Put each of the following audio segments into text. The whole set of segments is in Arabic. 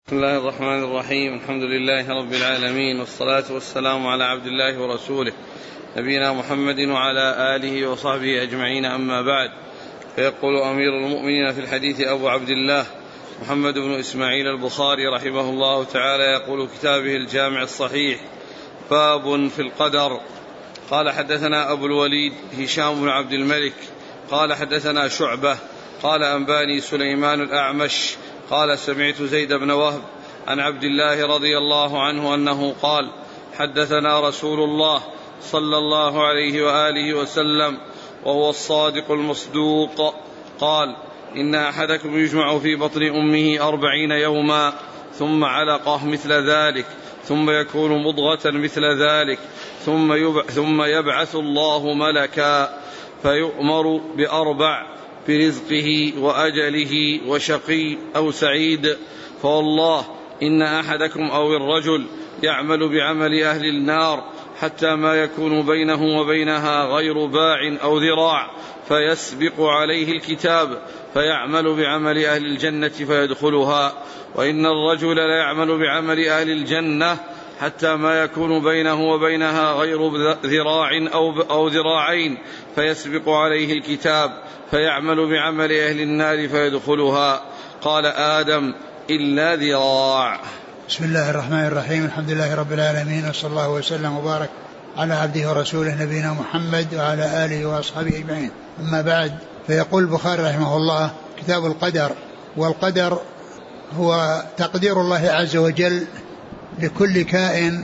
بسم الله الرحمن الرحيم. الحمد لله رب العالمين، والصلاة والسلام على عبد الله ورسوله نبينا محمد وعلى آله وصحبه أجمعين، أما بعد. فيقول أمير المؤمنين في الحديث أبو عبد الله محمد بن إسماعيل البخاري رحمه الله تعالى، يقول كتابه الجامع الصحيح: باب في القدر. قال حدثنا أبو الوليد هشام بن عبد الملك قال حدثنا شعبة قال أنباني سليمان الأعمش قال سمعت زيد بن وهب عن عبد الله رضي الله عنه أنه قال: حدثنا رسول الله صلى الله عليه وآله وسلم وهو الصادق المصدوق قال: إن أحدكم يجمع في بطن أمه 40 يوما ثم علقة مثل ذلك ثم يكون مضغة مثل ذلك ثم يبعث الله ملكا فيؤمر بأربع: برزقه وأجله وشقي أو سعيد. فوالله إن أحدكم أو الرجل يعمل بعمل أهل النار حتى ما يكون بينه وبينها غير باع أو ذراع، فيسبق عليه الكتاب فيعمل بعمل أهل الجنة فيدخلها، وإن الرجل ليعمل بعمل أهل الجنة حتى ما يكون بينه وبينها غير ذراع أو ذراعين، فيسبق عليه الكتاب فيعمل بعمل أهل النار فيدخلها. قال آدم: إلا ذراع. بسم الله الرحمن الرحيم. الحمد لله رب العالمين، وصلى الله وسلم وبارك على عبده ورسوله نبينا محمد وعلى آله وأصحابه أجمعين، أما بعد. فيقول البخاري رحمه الله: كتاب القدر. والقدر هو تقدير الله عز وجل لكل كائن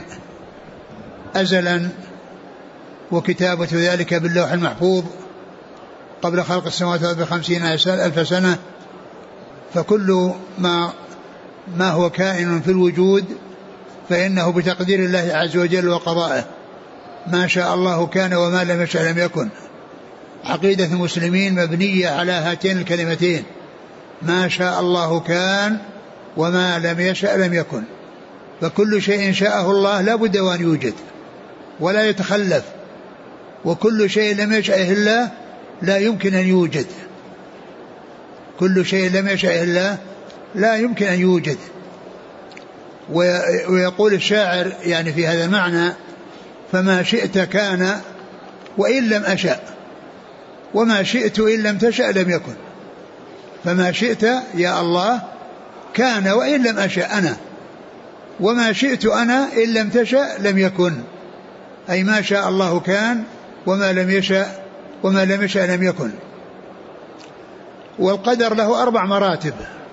أزلا، وكتابة ذلك باللوح المحفوظ قبل خلق السماوات ب50,000 سنة. فكل ما هو كائن في الوجود فإنه بتقدير الله عز وجل وقضائه، ما شاء الله كان وما لم يشأ لم يكن. عقيدة المسلمين مبنية على هاتين الكلمتين: ما شاء الله كان وما لم يشأ لم يكن. فكل شيء شاءه الله لا بد وأن يوجد ولا يتخلف، وكل شيء لم يشأه الله لا يمكن أن يوجد. كل شيء لم يشأه الله لا يمكن أن يوجد. ويقول الشاعر يعني في هذا المعنى: فما شئت كان وإن لم أشأ، وما شئت إن لم تشأ لم يكن. فما شئت يا الله كان وإن لم أشأ أنا، وما شئت أنا إن لم تشأ لم يكن، أي ما شاء الله كان وما لم يشأ لم يكن. والقدر له 4 مراتب،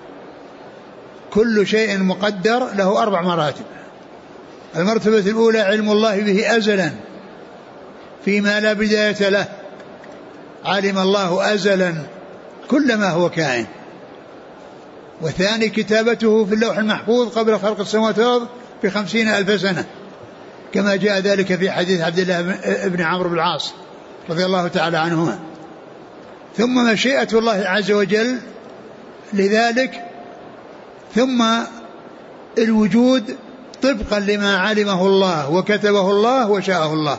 كل شيء مقدر له 4 مراتب. المرتبة الأولى: علم الله به أزلا فيما لا بداية له، علم الله أزلا كل ما هو كائن. والثاني: كتابته في اللوح المحفوظ قبل خلق السماوات والأرض ب50,000 سنة، كما جاء ذلك في حديث عبد الله بن عمرو بن العاص رضي الله تعالى عنهما. ثم مشيئة الله عز وجل لذلك، ثم الوجود طبقا لما علمه الله وكتبه الله وشاءه الله.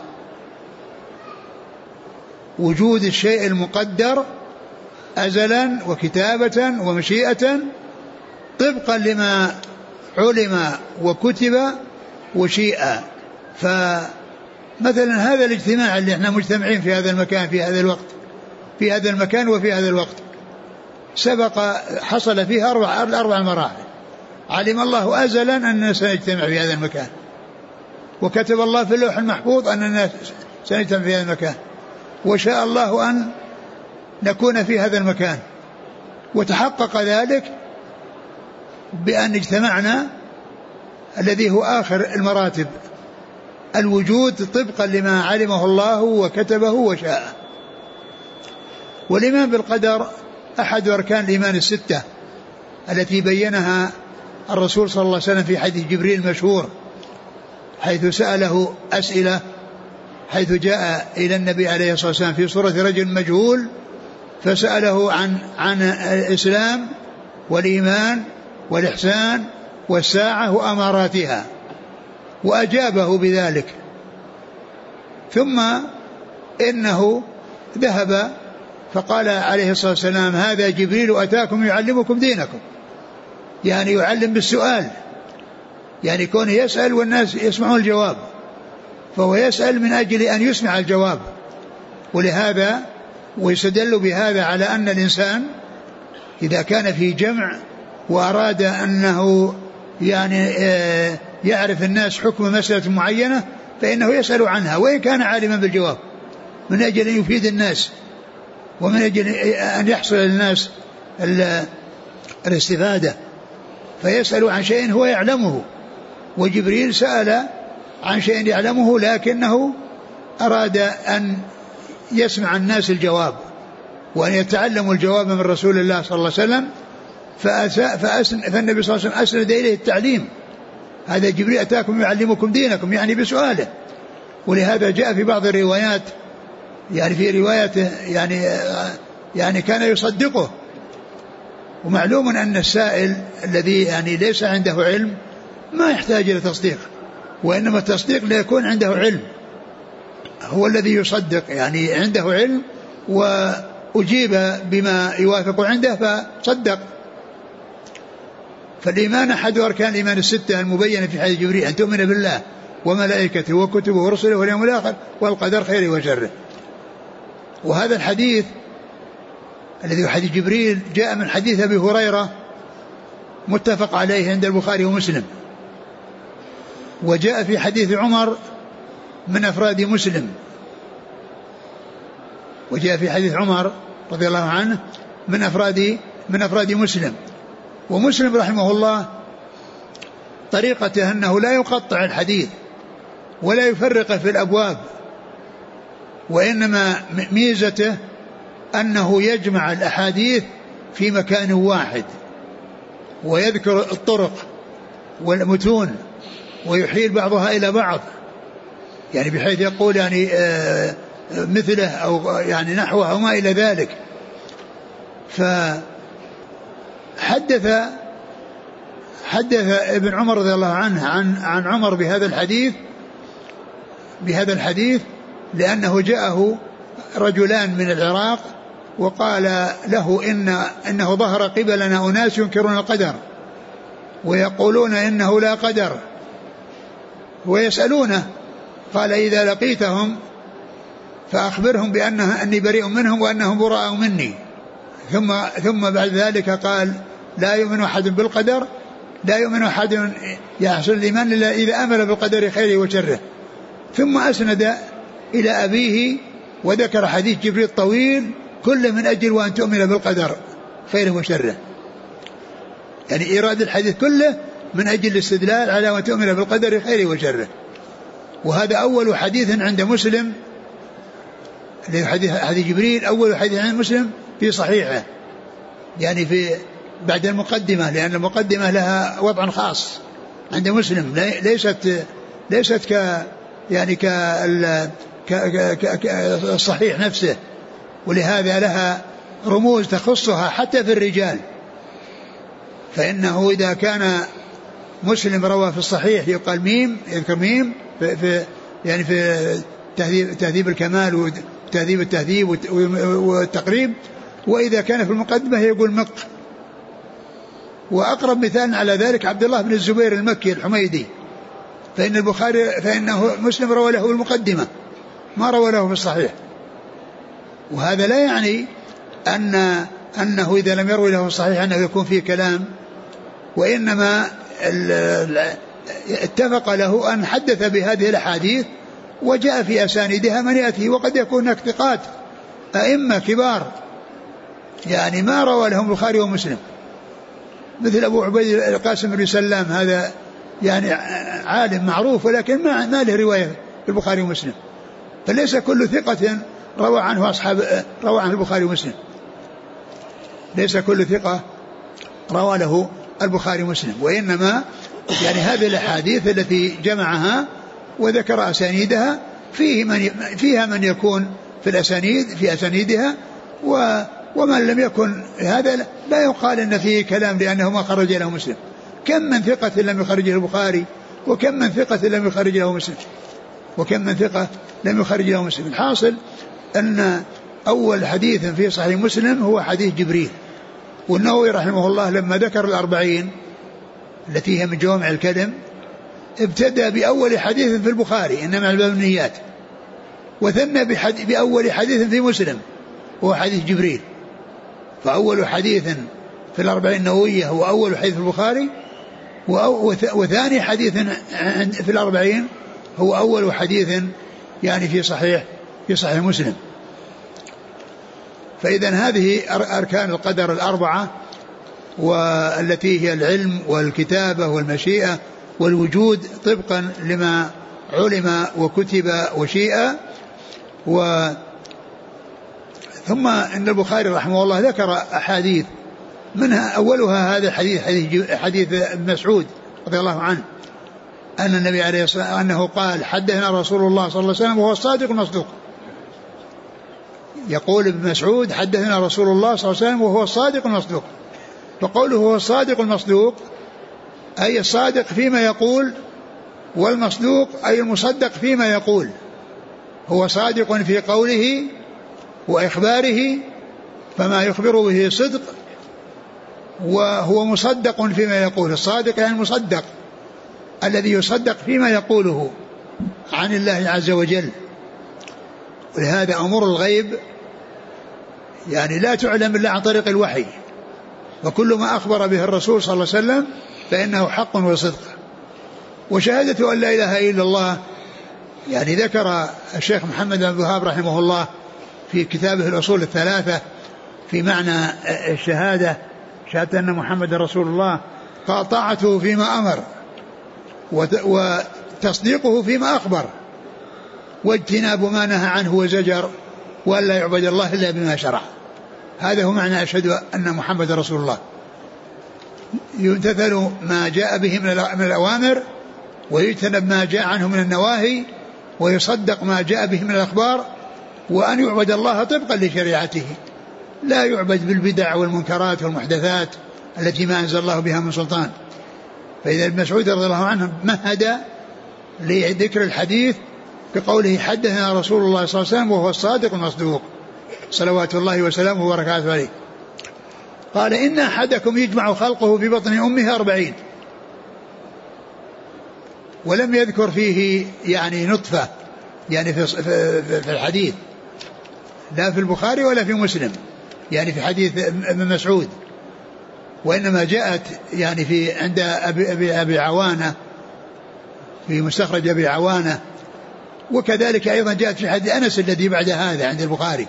وجود الشيء المقدر أزلا وكتابة ومشيئة طبقا لما علم وكتب وشيء. فمثلا هذا الاجتماع اللي احنا مجتمعين في هذا المكان في هذا الوقت، في هذا المكان وفي هذا الوقت، سبق حصل فيها 4 مراحل. علم الله أزلا أننا سنجتمع في هذا المكان، وكتب الله في اللوح المحفوظ أننا سنجتمع في هذا المكان، وشاء الله أن نكون في هذا المكان، وتحقق ذلك بأن اجتمعنا الذي هو آخر المراتب، الوجود طبقا لما علمه الله وكتبه وشاءه. والإيمان بالقدر أحد أركان الإيمان 6 التي بينها الرسول صلى الله عليه وسلم في حديث جبريل المشهور، حيث سأله أسئلة، حيث جاء إلى النبي عليه الصلاة والسلام في صورة رجل مجهول، فسأله عن الإسلام والإيمان والإحسان والساعة وأماراتها، وأجابه بذلك. ثم إنه ذهب فقال عليه الصلاة والسلام: هذا جبريل أتاكم يعلمكم دينكم. يعني يعلم بالسؤال، يعني كونه يسأل والناس يسمعون الجواب، فهو يسأل من أجل أن يسمع الجواب. ولهذا ويستدل بهذا على أن الإنسان إذا كان في جمع وأراد أنه يعني يعرف الناس حكم مسألة معينة فإنه يسأل عنها وإن كان عالما بالجواب، من أجل أن يفيد الناس ومن أجل أن يحصل للناس الاستفادة، فيسأل عن شيء هو يعلمه. وجبريل سأل عن شيء يعلمه لكنه أراد أن يسمع الناس الجواب وأن يتعلموا الجواب من رسول الله صلى الله عليه وسلم، فالنبي صلى الله عليه وسلم أسند إليه التعليم. هذا جبريل أتاكم يعلمكم دينكم، يعني بسؤاله. ولهذا جاء في بعض الروايات، يعني في روايته يعني كان يصدقه. ومعلوم أن السائل الذي يعني ليس عنده علم ما يحتاج إلى تصديق، وإنما التصديق لا يكون عنده علم، هو الذي يصدق، يعني عنده علم وأجيب بما يوافق عنده فصدق. فالإيمان أحد أركان الإيمان الستة المبينة في حديث جبريل، أن تؤمن بالله وملائكته وكتبه ورسله واليوم الآخر والقدر خيره وشره. وهذا الحديث الذي هو حديث جبريل جاء من حديث أبي هريرة متفق عليه عند البخاري ومسلم، وجاء في حديث عمر من أفراد مسلم، وجاء في حديث عمر رضي الله عنه من أفراد مسلم. ومسلم رحمه الله طريقته أنه لا يقطع الحديث ولا يفرق في الأبواب، وإنما ميزته أنه يجمع الأحاديث في مكان واحد ويذكر الطرق والمتون ويحيل بعضها إلى بعض، يعني بحيث يقول يعني مثله أو يعني نحوه أو ما إلى ذلك. فحدث ابن عمر رضي الله عنه عن عمر بهذا الحديث لأنه جاءه رجلان من العراق وقال له إنه ظهر قبلنا أناس ينكرون القدر ويقولون إنه لا قدر ويسألونه، قال إذا لقيتهم فأخبرهم أني بريء منهم وأنهم براء مني. ثم بعد ذلك قال لا يؤمن أحد بالقدر، لا يؤمن أحد يحصل الإيمان إلا إذا آمن بالقدر خيره وشره. ثم أسند إلى أبيه وذكر حديث جبريل الطويل كل من أجل وأن تؤمن بالقدر خيره وشره، يعني إيراد الحديث كله من أجل الاستدلال على وأن تؤمن بالقدر خيره وشره. وهذا أول حديث عند مسلم، حديث جبريل أول حديث عند مسلم في صحيحه، يعني في بعد المقدمة، لأن المقدمة لها وضع خاص عند مسلم ليست كالصحيح نفسه، ولهذا لها رموز تخصها حتى في الرجال. فإنه إذا كان مسلم روى في الصحيح يقال ميم، يذكر ميم في يعني في تهذيب الكمال وتهذيب التهذيب والتقريب، وإذا كان في المقدمة يقول مق. وأقرب مثال على ذلك عبد الله بن الزبير المكي الحميدي، فإنه مسلم روى له المقدمة ما روى له في الصحيح. وهذا لا يعني أنه إذا لم يروي له في الصحيح أنه يكون فيه كلام، وإنما اتفق له أن حدث بهذه الأحاديث وجاء في أسانيدها من يأتي، وقد يكون هناك ثقات أئمة كبار يعني ما روى لهم البخاري ومسلم، مثل أبو عبيد القاسم بن سلام، هذا يعني عالم معروف ولكن ما له رواية في البخاري ومسلم. فليس كل ثقة روى عنه البخاري ومسلم، ليس كل ثقة روى له البخاري ومسلم، وإنما يعني هذه الأحاديث التي جمعها وذكر أسانيدها فيها من يكون في أسانيدها ومن لم يكن هذا لا يقال إن فيه كلام لأنه ما خرج له مسلم. كم من ثقة لم يخرج له البخاري وكم من ثقة لم يخرج له مسلم الحاصل أن أول حديث في صحيح مسلم هو حديث جبريل. والنووي رحمه الله لما ذكر 40 التي هي من جوامع الكلم ابتدأ بأول حديث في البخاري إنما الباب النيات، وثنى بأول حديث في مسلم هو حديث جبريل. فأول حديث في الأربعين النووية هو أول حديث في البخاري، وثاني حديث في الأربعين هو أول حديث يعني في صحيح مسلم. فإذا هذه أركان القدر الأربعة، والتي هي العلم والكتابة والمشيئة والوجود طبقا لما علم وكتب وشيء. ثم إن البخاري رحمه الله ذكر أحاديث، منها أولها هذا حديث ابن مسعود رضي الله عنه أن النبي عليه الصلاة والسلام أنه قال حدثنا رسول الله صلى الله عليه وسلم وهو الصادق المصدوق. يقول ابن مسعود حدثنا رسول الله صلى الله عليه وسلم وهو الصادق المصدوق. فقوله هو الصادق المصدوق أي الصادق فيما يقول، والمصدوق أي المصدق فيما يقول. هو صادق في قوله وإخباره فما يخبر به صدق، وهو مصدق فيما يقول. الصادق يعني المصدق الذي يصدق فيما يقوله عن الله عز وجل. ولهذا أمور الغيب يعني لا تعلم إلا عن طريق الوحي، وكل ما أخبر به الرسول صلى الله عليه وسلم فإنه حق وصدق. وشهادة أن لا إله إلا الله يعني ذكر الشيخ محمد بن عبد الوهاب رحمه الله في كتابه الأصول الثلاثة في معنى الشهادة، شهادة أن محمد رسول الله، قال طاعته فيما أمر وتصديقه فيما أخبر واجتناب ما نهى عنه وزجر، وأن لا يعبد الله إلا بما شرع. هذا هو معنى أشهد أن محمد رسول الله. يمتثل ما جاء به من الأوامر، ويجتنب ما جاء عنه من النواهي، ويصدق ما جاء به من الأخبار، وأن يعبد الله طبقا لشريعته، لا يعبد بالبدع والمنكرات والمحدثات التي ما أنزل الله بها من سلطان. فإذا ابن مسعود رضي الله عنه مهد لذكر الحديث بقوله حدثنا رسول الله صلى الله عليه وسلم وهو الصادق المصدوق صلوات الله وسلامه وبركاته عليه. قال إن أحدكم يجمع خلقه في بطن أمه 40، ولم يذكر فيه يعني نطفة يعني في الحديث، لا في البخاري ولا في مسلم يعني في حديث ابن مسعود، وإنما جاءت يعني في عند أبي عوانة في مستخرج أبي عوانة، وكذلك أيضا جاءت في حديث أنس الذي بعد هذا عند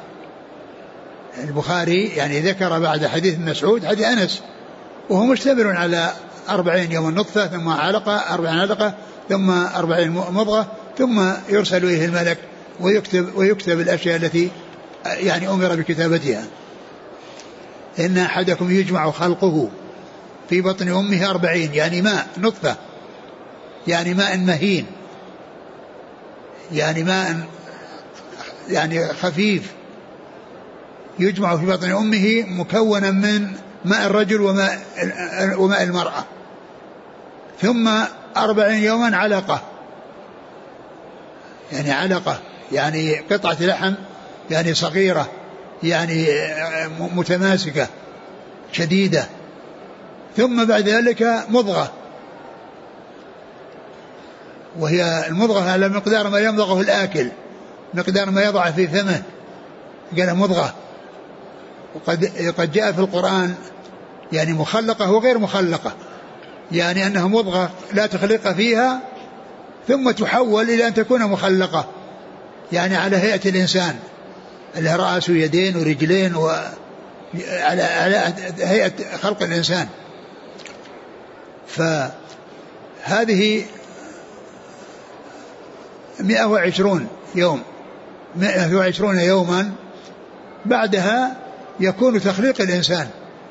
البخاري يعني ذكر بعد حديث ابن مسعود حديث أنس، وهو مشتمل على 40 يوم النطفة، ثم علقة 40 علقة، ثم 40 مضغة، ثم يرسل إليه الملك ويكتب الأشياء التي يعني أمر بكتابتها. إن أحدكم يجمع خلقه في بطن أمه 40 يعني ماء نطفة، يعني ماء مهين، يعني ماء يعني خفيف، يجمع في بطن أمه مكونا من ماء الرجل وماء المرأة، ثم 40 يوما علقة، يعني علقة يعني قطعة لحم يعني صغيرة يعني متماسكة شديدة، ثم بعد ذلك مضغة، وهي المضغة على مقدار ما يمضغه الآكل، مقدار ما يضع في فمه قال مضغة. وقد جاء في القرآن يعني مخلقة وغير مخلقة، يعني أنها مضغة لا تخلق فيها ثم تحول إلى أن تكون مخلقة، يعني على هيئة الإنسان اللي رأس ويدين ورجلين على هيئة خلق الإنسان. فهذه 120 يوم 120 يوما بعدها يكون تخليق الإنسان،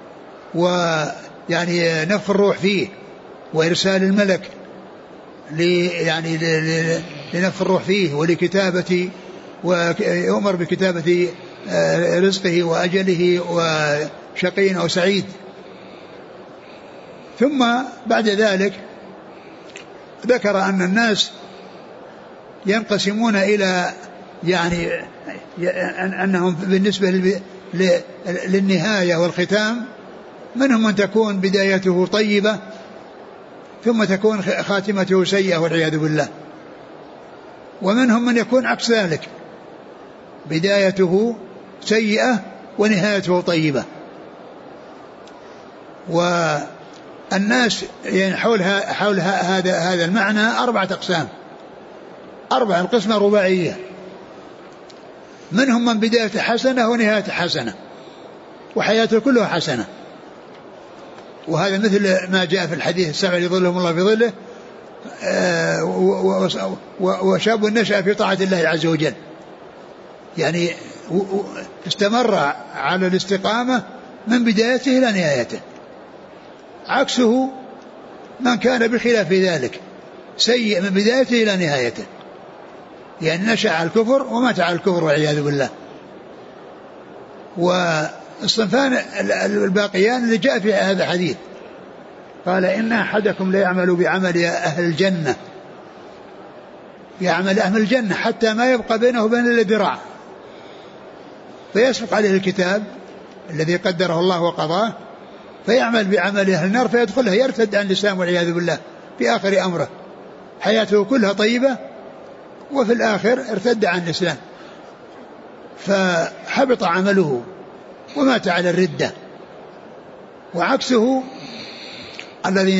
ويعني نفخ الروح فيه وإرسال الملك يعني لنفخ الروح فيه ولكتابة، ويؤمر بكتابة رزقه وأجله وشقي أو سعيد. ثم بعد ذلك ذكر أن الناس ينقسمون إلى يعني أنهم بالنسبة للنهاية والختام منهم من تكون بدايته طيبة ثم تكون خاتمته سيئة والعياذ بالله. ومنهم من يكون عكس ذلك، بدايته سيئة ونهايته طيبة. والناس يعني حول هذا المعنى 4 أقسام، 4 القسمة رباعية. منهم من بداية حسنة ونهاية حسنة وحياته كلها حسنة، وهذا مثل ما جاء في الحديث 7 يظلهم الله في ظله، وشاب نشأ في طاعة الله عز وجل، يعني استمر على الاستقامة من بدايته إلى نهايته. عكسه من كان بخلاف ذلك، سيء من بدايته إلى نهايته، يعني نشأ على الكفر ومات على الكفر والعياذ بالله. والصنفان الباقيان اللي جاء في هذا الحديث قال إن أحدكم لا يعمل بعمل أهل الجنة، يعمل أهل الجنة حتى ما يبقى بينه وبين إلا ذراع، فيسبق عليه الكتاب الذي قدره الله وقضاه، فيعمل بعمل أهل النار فيدخلها، يرتد عن الإسلام والعياذ بالله في آخر أمره، حياته كلها طيبة وفي الآخر ارتد عن الإسلام فحبط عمله ومات على الردة. وعكسه الذي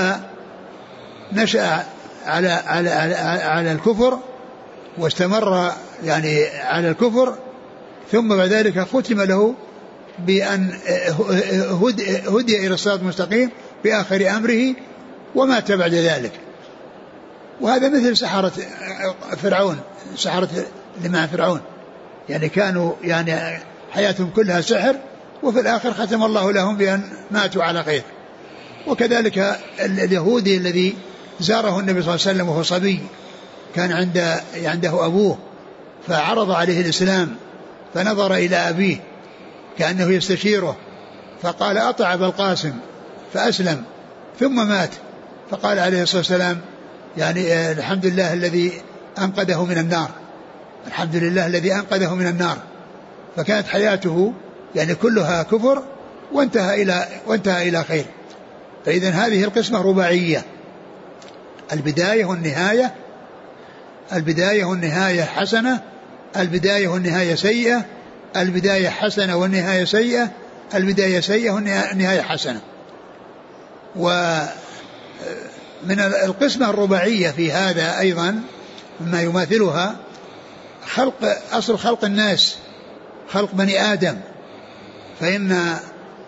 نشأ على الكفر واستمر يعني على الكفر، ثم بعد ذلك ختم له بأن هدي إلى الصراط المستقيم في آخر أمره ومات بعد ذلك. وهذا مثل سحرة فرعون، سحرة اللي مع فرعون، يعني كانوا يعني حياتهم كلها سحر، وفي الآخر ختم الله لهم بأن ماتوا على خير. وكذلك اليهودي الذي زاره النبي صلى الله عليه وسلم وهو صبي، كان عنده أبوه فعرض عليه الإسلام، فنظر إلى أبيه كأنه يستشيره، فقال أطع أبا القاسم، فأسلم ثم مات. فقال عليه الصلاة والسلام يعني الحمد لله الذي أنقذه من النار، الحمد لله الذي أنقذه من النار. فكانت حياته يعني كلها كفر وانتهى إلى خير. فإذن هذه القسمة رباعية، البداية والنهاية، البداية والنهاية حسنة، البداية والنهاية سيئة، البداية حسنة والنهاية سيئة، البداية سيئة والنهاية حسنة. ومن القسمة الرباعية في هذا أيضا مما يماثلها أصل خلق الناس، خلق بني آدم. فإن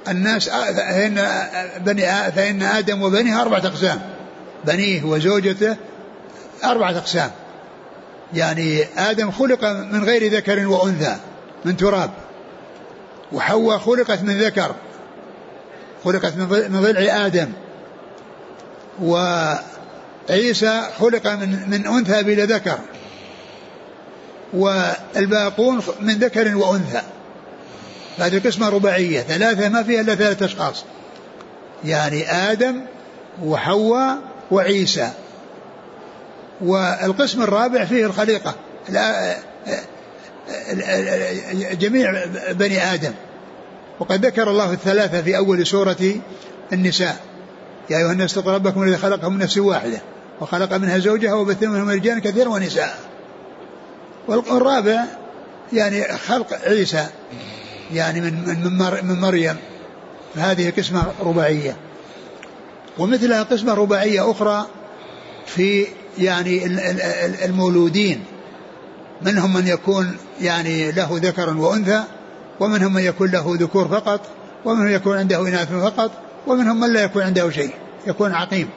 آدم وبنيه 4 أقسام، بنيه وزوجته 4 أقسام. يعني آدم خلق من غير ذكر وأنثى من تراب، وحواء خلقت من ذكر، خلقت من ضلع آدم، وعيسى خلق من أنثى بلا ذكر، والباقون من ذكر وأنثى. هذه قسمة رباعية 3 ما فيها إلا 3 أشخاص، يعني آدم وحواء وعيسى. والقسم الرابع فيه الخليقة، جميع بني آدم. وقد ذكر الله 3 في أول سورة النساء: يا أيها الناس اتقوا ربكم الذي خلقكم من نفس واحدة وخلق منها زوجها وبث منهما رجالا كثيرا ونساء. والرابع يعني خلق عيسى يعني من مريم. فهذه قسمة رباعية. ومثلها قسمة رباعية أخرى في يعني المولودين، منهم من يكون يعني له ذكر وأنثى، ومنهم من يكون له ذكور فقط، ومنهم يكون عنده إناث فقط، ومنهم من لا يكون عنده شيء، يكون عقيم.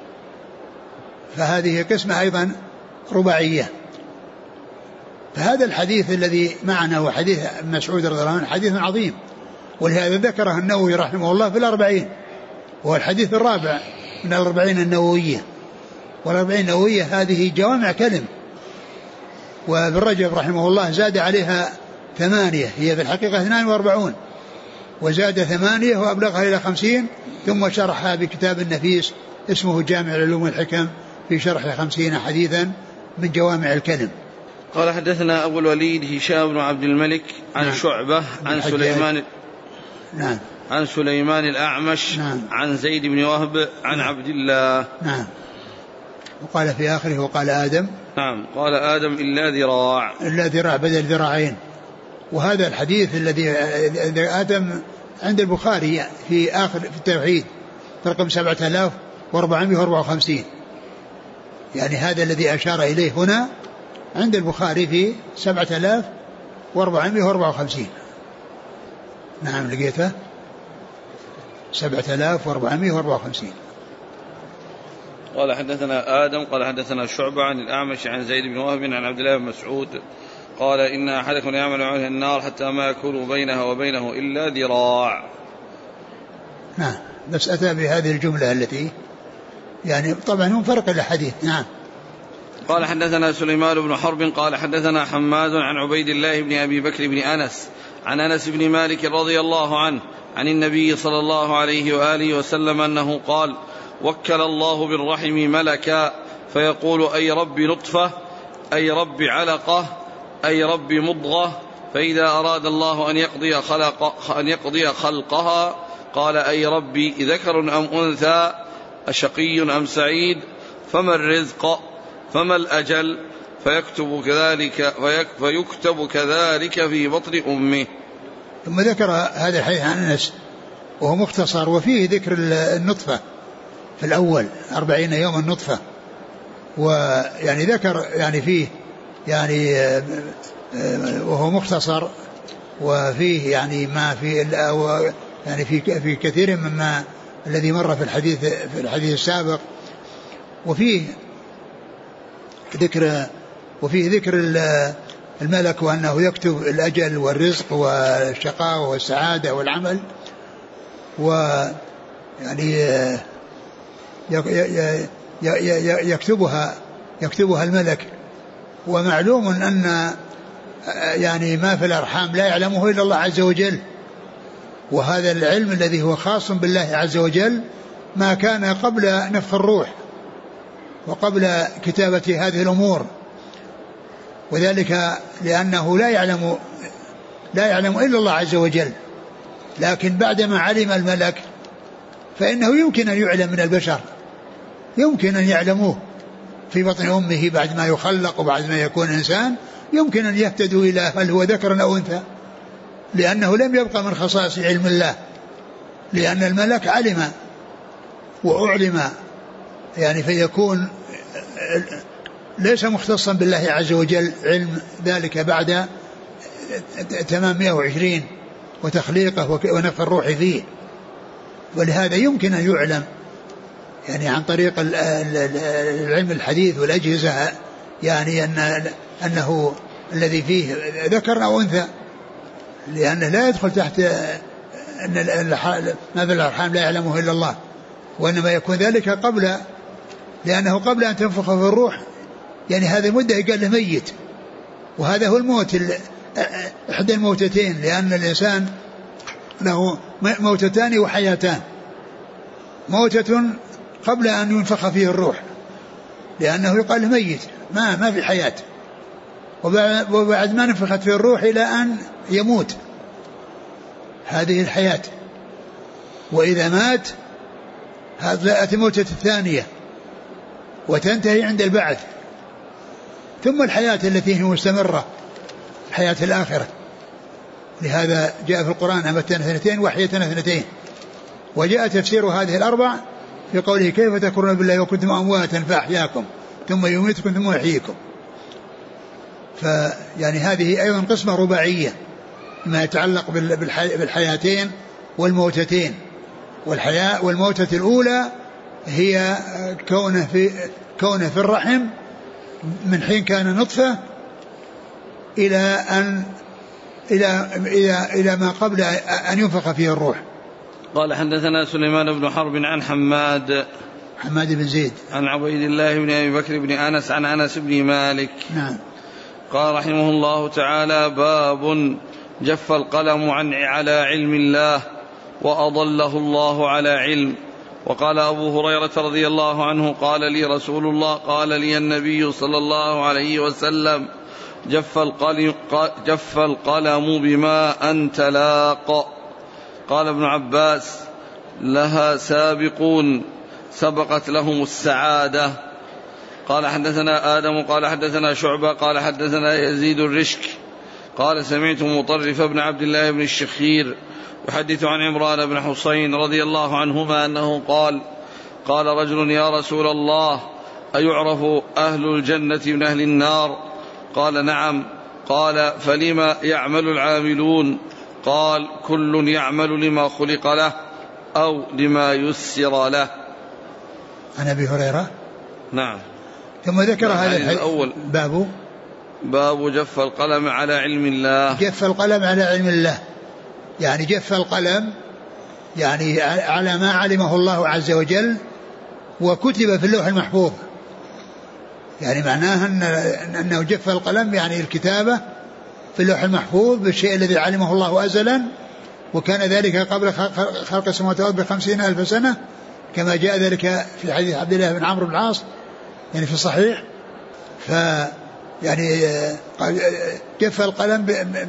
فهذه قسمة أيضا رباعية. فهذا الحديث الذي معنا هو حديث مسعود رضي الله عنه حديث عظيم، ولهذا ذكره النووي رحمه الله في 40، وهو الحديث الرابع من 40 النووية. وال40 النووية هذه جوامع كلم، وابن رجب رحمه الله زاد عليها 8، هي في الحقيقة 42، وزاد 8 وأبلغها إلى 50، ثم شرحها بكتاب النفيس اسمه جامع العلوم والحكم في شرح 50 حديثا من جوامع الكلم. قال حدثنا أبو الوليد هشام بن عبد الملك عن شعبة عن سليمان. نعم. عن سليمان الأعمش نعم. عن زيد بن وهب عن عبد الله. نعم. وقال في آخره وقال آدم. نعم قال آدم إلا ذراع. إلا ذراع بدل ذراعين. وهذا الحديث الذي آدم عند البخاري في آخر في التوحيد رقم 7454. يعني هذا الذي أشار إليه هنا عند البخاري في 7454. نعم لقيته 7454. قال حدثنا آدم قال حدثنا شعبة عن الأعمش عن زيد بن وهب عن عبد الله بن مسعود قال إن أحدكم يعمل عليه النار حتى ما يكون بينها وبينه إلا ذراع. نعم بس أتى بهذه الجملة التي يعني طبعا هم فرق الحديث. نعم. قال حدثنا سليمان بن حرب قال حدثنا حماد عن عبيد الله بن أبي بكر بن أنس عن أنس بن مالك رضي الله عنه عن النبي صلى الله عليه وآله وسلم أنه قال وكل الله بالرحم ملكا فيقول أي رب نطفة أي رب علقة أي رب مضغة فإذا أراد الله أن يقضي خلقها قال أي ربي ذكر أم أنثى أشقي أم سعيد فما الرزق فما الأجل فيكتب كذلك في بطن أمه. ثم ذكر هذا الحديث عن أنس وهو مختصر وفيه ذكر النطفة في الأول 40 يوم النطفة ويعني ذكر يعني فيه يعني وهو مختصر وفيه يعني ما في يعني في كثير مما الذي مر في الحديث السابق وفيه ذكر الملك وأنه يكتب الأجل والرزق والشقاء والسعادة والعمل ويعني يكتبها الملك. ومعلوم أن يعني ما في الأرحام لا يعلمه إلا الله عز وجل وهذا العلم الذي هو خاص بالله عز وجل ما كان قبل نفخ الروح وقبل كتابة هذه الأمور وذلك لأنه لا يعلم إلا الله عز وجل. لكن بعدما علم الملك فإنه يمكن أن يعلم من البشر يمكن أن يعلموه في بطن أمه بعد ما يخلق وبعد ما يكون إنسان يمكن أن يهتدوا إلى هل هو ذكر أو أنثى لأنه لم يبقى من خصائص علم الله لأن الملك علم وأعلم يعني فيكون ليس مختصا بالله عز وجل علم ذلك بعد تمام 120 وتخليقه ونفخ الروح فيه. ولهذا يمكن أن يعلم يعني عن طريق العلم الحديث والأجهزة يعني أنه الذي فيه ذكر أو أنثى لأنه لا يدخل تحت أن ما في الأرحام لا يعلمه إلا الله وإنما يكون ذلك قبل لأنه قبل أن تنفخ في الروح يعني هذا مدة يقال له ميت وهذا هو الموت إحدى الموتتين لأن الإنسان له موتتان وحياتان موتة قبل أن ينفخ فيه الروح لأنه يقال له ميت ما في حياة وبعد ما نفخت فيه الروح إلى أن يموت هذه الحياة. وإذا مات هذا الموتة الثانية وتنتهي عند البعث ثم الحياة التي هي مستمرة حياة الآخرة. لهذا جاء في القرآن أمتنا 2 وحيتنا 2 وجاء تفسير هذه الأربع في قوله كيف تكفرون بالله وكنتم أمواتا فأحياكم ثم يميتكم ثم يحييكم. فيعني هذه أيضا قسمة رباعية ما يتعلق بالحياتين والموتتين. والحياة والموتة الأولى هي كونه في الرحم من حين كان نطفة إلى ما قبل أن ينفخ فيه الروح. قال حدثنا سليمان بن حرب عن حماد بن زيد عن عبيد الله بن أبي بكر بن أنس عن أنس بن مالك. نعم. قال رحمه الله تعالى باب جف القلم على علم الله وأضله الله على علم. وقال أبو هريرة رضي الله عنه قال لي رسول الله قال لي النبي صلى الله عليه وسلم جف القلم بما أنت لاق. قال ابن عباس لها سابقون سبقت لهم السعادة. قال حدثنا آدم قال حدثنا شعبة قال حدثنا يزيد الرشك قال سمعت مطرف بن عبد الله بن الشخير يحدث عن عمران بن حسين رضي الله عنهما أنه قال قال رجل يا رسول الله أيعرف أهل الجنة من أهل النار؟ قال نعم. قال فلما يعمل العاملون؟ قال كل يعمل لما خلق له أو لما يسر له. عن أبي هريرة. نعم. ثم ذكر هذا الأول باب جف القلم على علم الله. جف القلم على علم الله، يعني جف القلم يعني على ما علمه الله عز وجل وكتب في اللوح المحفوظ، يعني معناه أنه جف القلم يعني الكتابة في اللوح المحفوظ بالشيء الذي علمه الله أزلا، وكان ذلك قبل خلق السماوات والأرض ب50,000 سنة كما جاء ذلك في حديث عبد الله بن عمرو بن العاص يعني في الصحيح. يعني جف القلم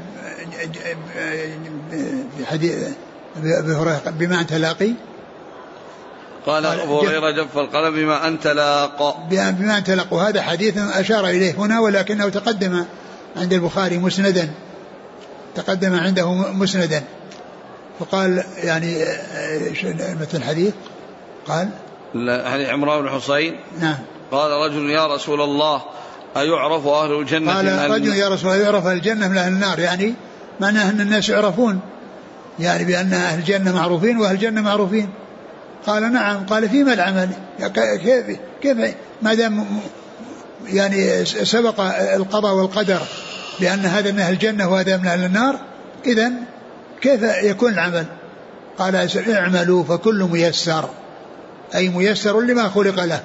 في حديث أبي هريرة بما أنت لاقي. قال أبو هريرة جف القلم بما أنت لاق، بما أنت لاق، وهذا حديث أشار إليه هنا ولكنه تقدم عند البخاري مسندا، تقدم عنده مسندا، فقال يعني مثل الحديث قال حديث عمران بن حسين. نعم. قال رجل يا رسول الله أيعرف أهل الجنة؟ قال رجل يا رسول الله يعرف أهل الجنة من أهل النار، يعني معناه أن الناس يعرفون، يعني بأن أهل الجنة معروفين وأهل الجنة معروفين. قال نعم. قال فيما العمل؟ كيف ما دام يعني سبق القضاء والقدر بأن هذا من أهل الجنة وهذا من أهل النار، إذن كيف يكون العمل؟ قال اعملوا فكل ميسر، أي ميسر لما خلق له.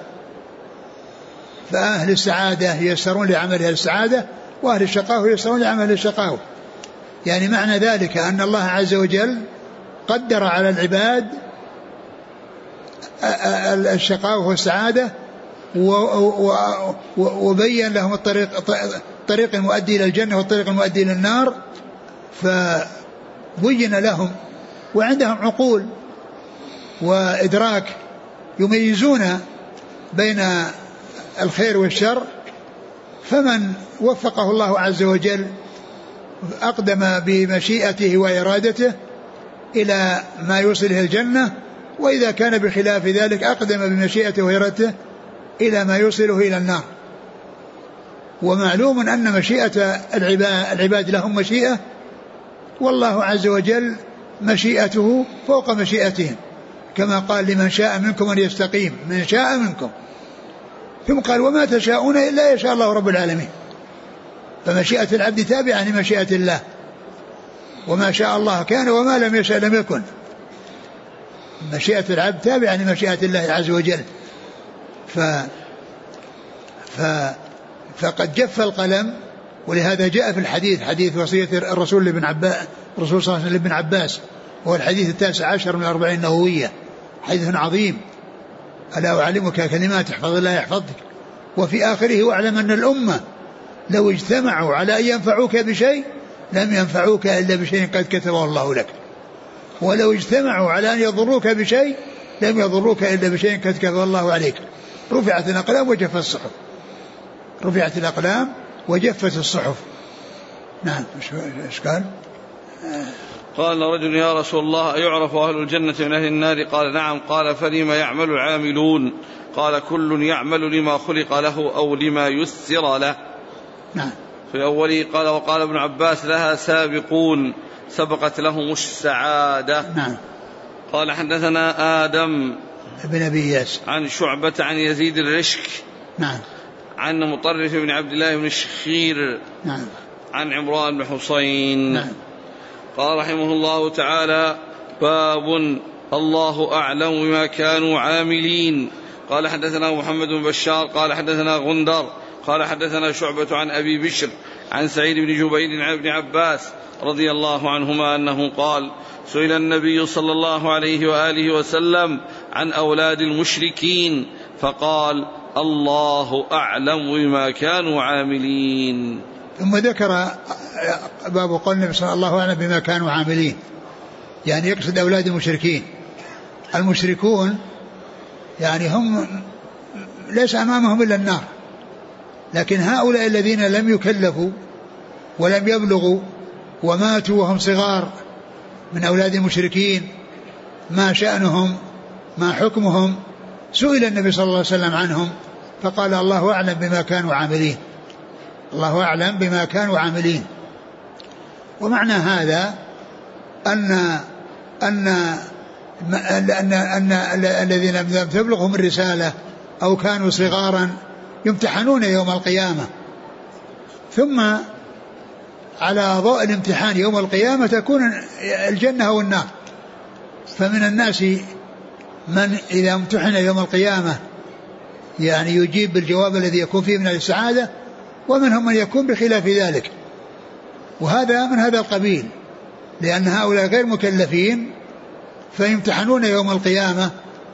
فأهل السعادة ييسرون لعمل أهل السعادة، وأهل الشقاوة ييسرون لعمل الشقاوة. يعني معنى ذلك أن الله عز وجل قدر على العباد الشقاوة والسعادة وبين لهم الطريق المؤدي إلى الجنة والطريق المؤدي إلى النار، فبين لهم وعندهم عقول وإدراك يميزون بين الخير والشر. فمن وفقه الله عز وجل أقدم بمشيئته وإرادته إلى ما يوصله الجنة، وإذا كان بخلاف ذلك أقدم بمشيئته وإرادته إلى ما يوصله إلى النار. ومعلوم أن مشيئة العباد لهم مشيئة، والله عز وجل مشيئته فوق مشيئتهم، كما قال لمن شاء منكم أن يستقيم، من شاء منكم، ثم قال وما تشاءون إلا يشاء الله رب العالمين. فمشيئة العبد تابعة لمشيئة الله، وما شاء الله كان وما لم يشاء لم يكن. مشيئة العبد تابعة لمشيئة الله عز وجل. فقد جف القلم، ولهذا جاء في الحديث حديث وصية الرسول صلى الله عليه وسلم لابن عباس، وهو الحديث 19 من 40 النووية، حديث عظيم. ألا أعلمك كلمات احفظ الله يحفظك. وفي آخره واعلم أن الأمة لو اجتمعوا على أن ينفعوك بشيء لم ينفعوك إلا بشيء قد كتبه الله لك، ولو اجتمعوا على أن يضروك بشيء لم يضروك إلا بشيء قد كتبه الله عليك. رفعت الأقلام وجفت الصحف، رفعت الأقلام وجفت الصحف. نعم. إيش قال؟ قال رجل يا رسول الله أيعرف أهل الجنة من أهل النار؟ قال نعم. قال فلما يعمل العاملون؟ قال كل يعمل لما خلق له أو لما يسر له. نعم. في أوله قال وقال ابن عباس لها سابقون سبقت لهم السعادة. نعم. قال حدثنا آدم ابن أبي إياس عن شعبة عن يزيد الرشك. نعم. عن مطرف بن عبد الله بن الشخير. نعم. عن عمران بن حسين. نعم. قال رحمه الله تعالى باب الله أعلم بما كانوا عاملين. قال حدثنا محمد بن بشار قال حدثنا غندر قال حدثنا شعبة عن أبي بشر عن سعيد بن جبير عن ابن عباس رضي الله عنهما أنه قال سئل النبي صلى الله عليه وآله وسلم عن أولاد المشركين فقال الله أعلم بما كانوا عاملين. ثم ذكر باب قول النبي صلى الله عليه وسلم بما كانوا عاملين، يعني يقصد أولاد المشركين. المشركون يعني هم ليس أمامهم إلا النار، لكن هؤلاء الذين لم يكلفوا ولم يبلغوا وماتوا وهم صغار من أولاد المشركين ما شأنهم ما حكمهم؟ سئل النبي صلى الله عليه وسلم عنهم فقال الله أعلم بما كانوا عاملين. الله أعلم بما كانوا عاملين. ومعنى هذا أن الذين لم تبلغهم الرسالة أو كانوا صغارا يمتحنون يوم القيامة، ثم على ضوء الامتحان يوم القيامة تكون الجنة والنار. فمن الناس من إذا امتحن يوم القيامة يعني يجيب بالجواب الذي يكون فيه من السعادة، ومنهم من يكون بخلاف ذلك. وهذا من هذا القبيل، لأن هؤلاء غير مكلفين فيمتحنون يوم القيامة،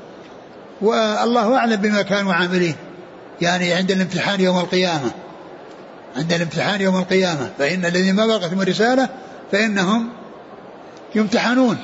والله أعلم بما كانوا عاملين. يعني عند الامتحان يوم القيامة، عند الامتحان يوم القيامة فإن الذين ما بلغتهم الرسالة فإنهم يمتحنون،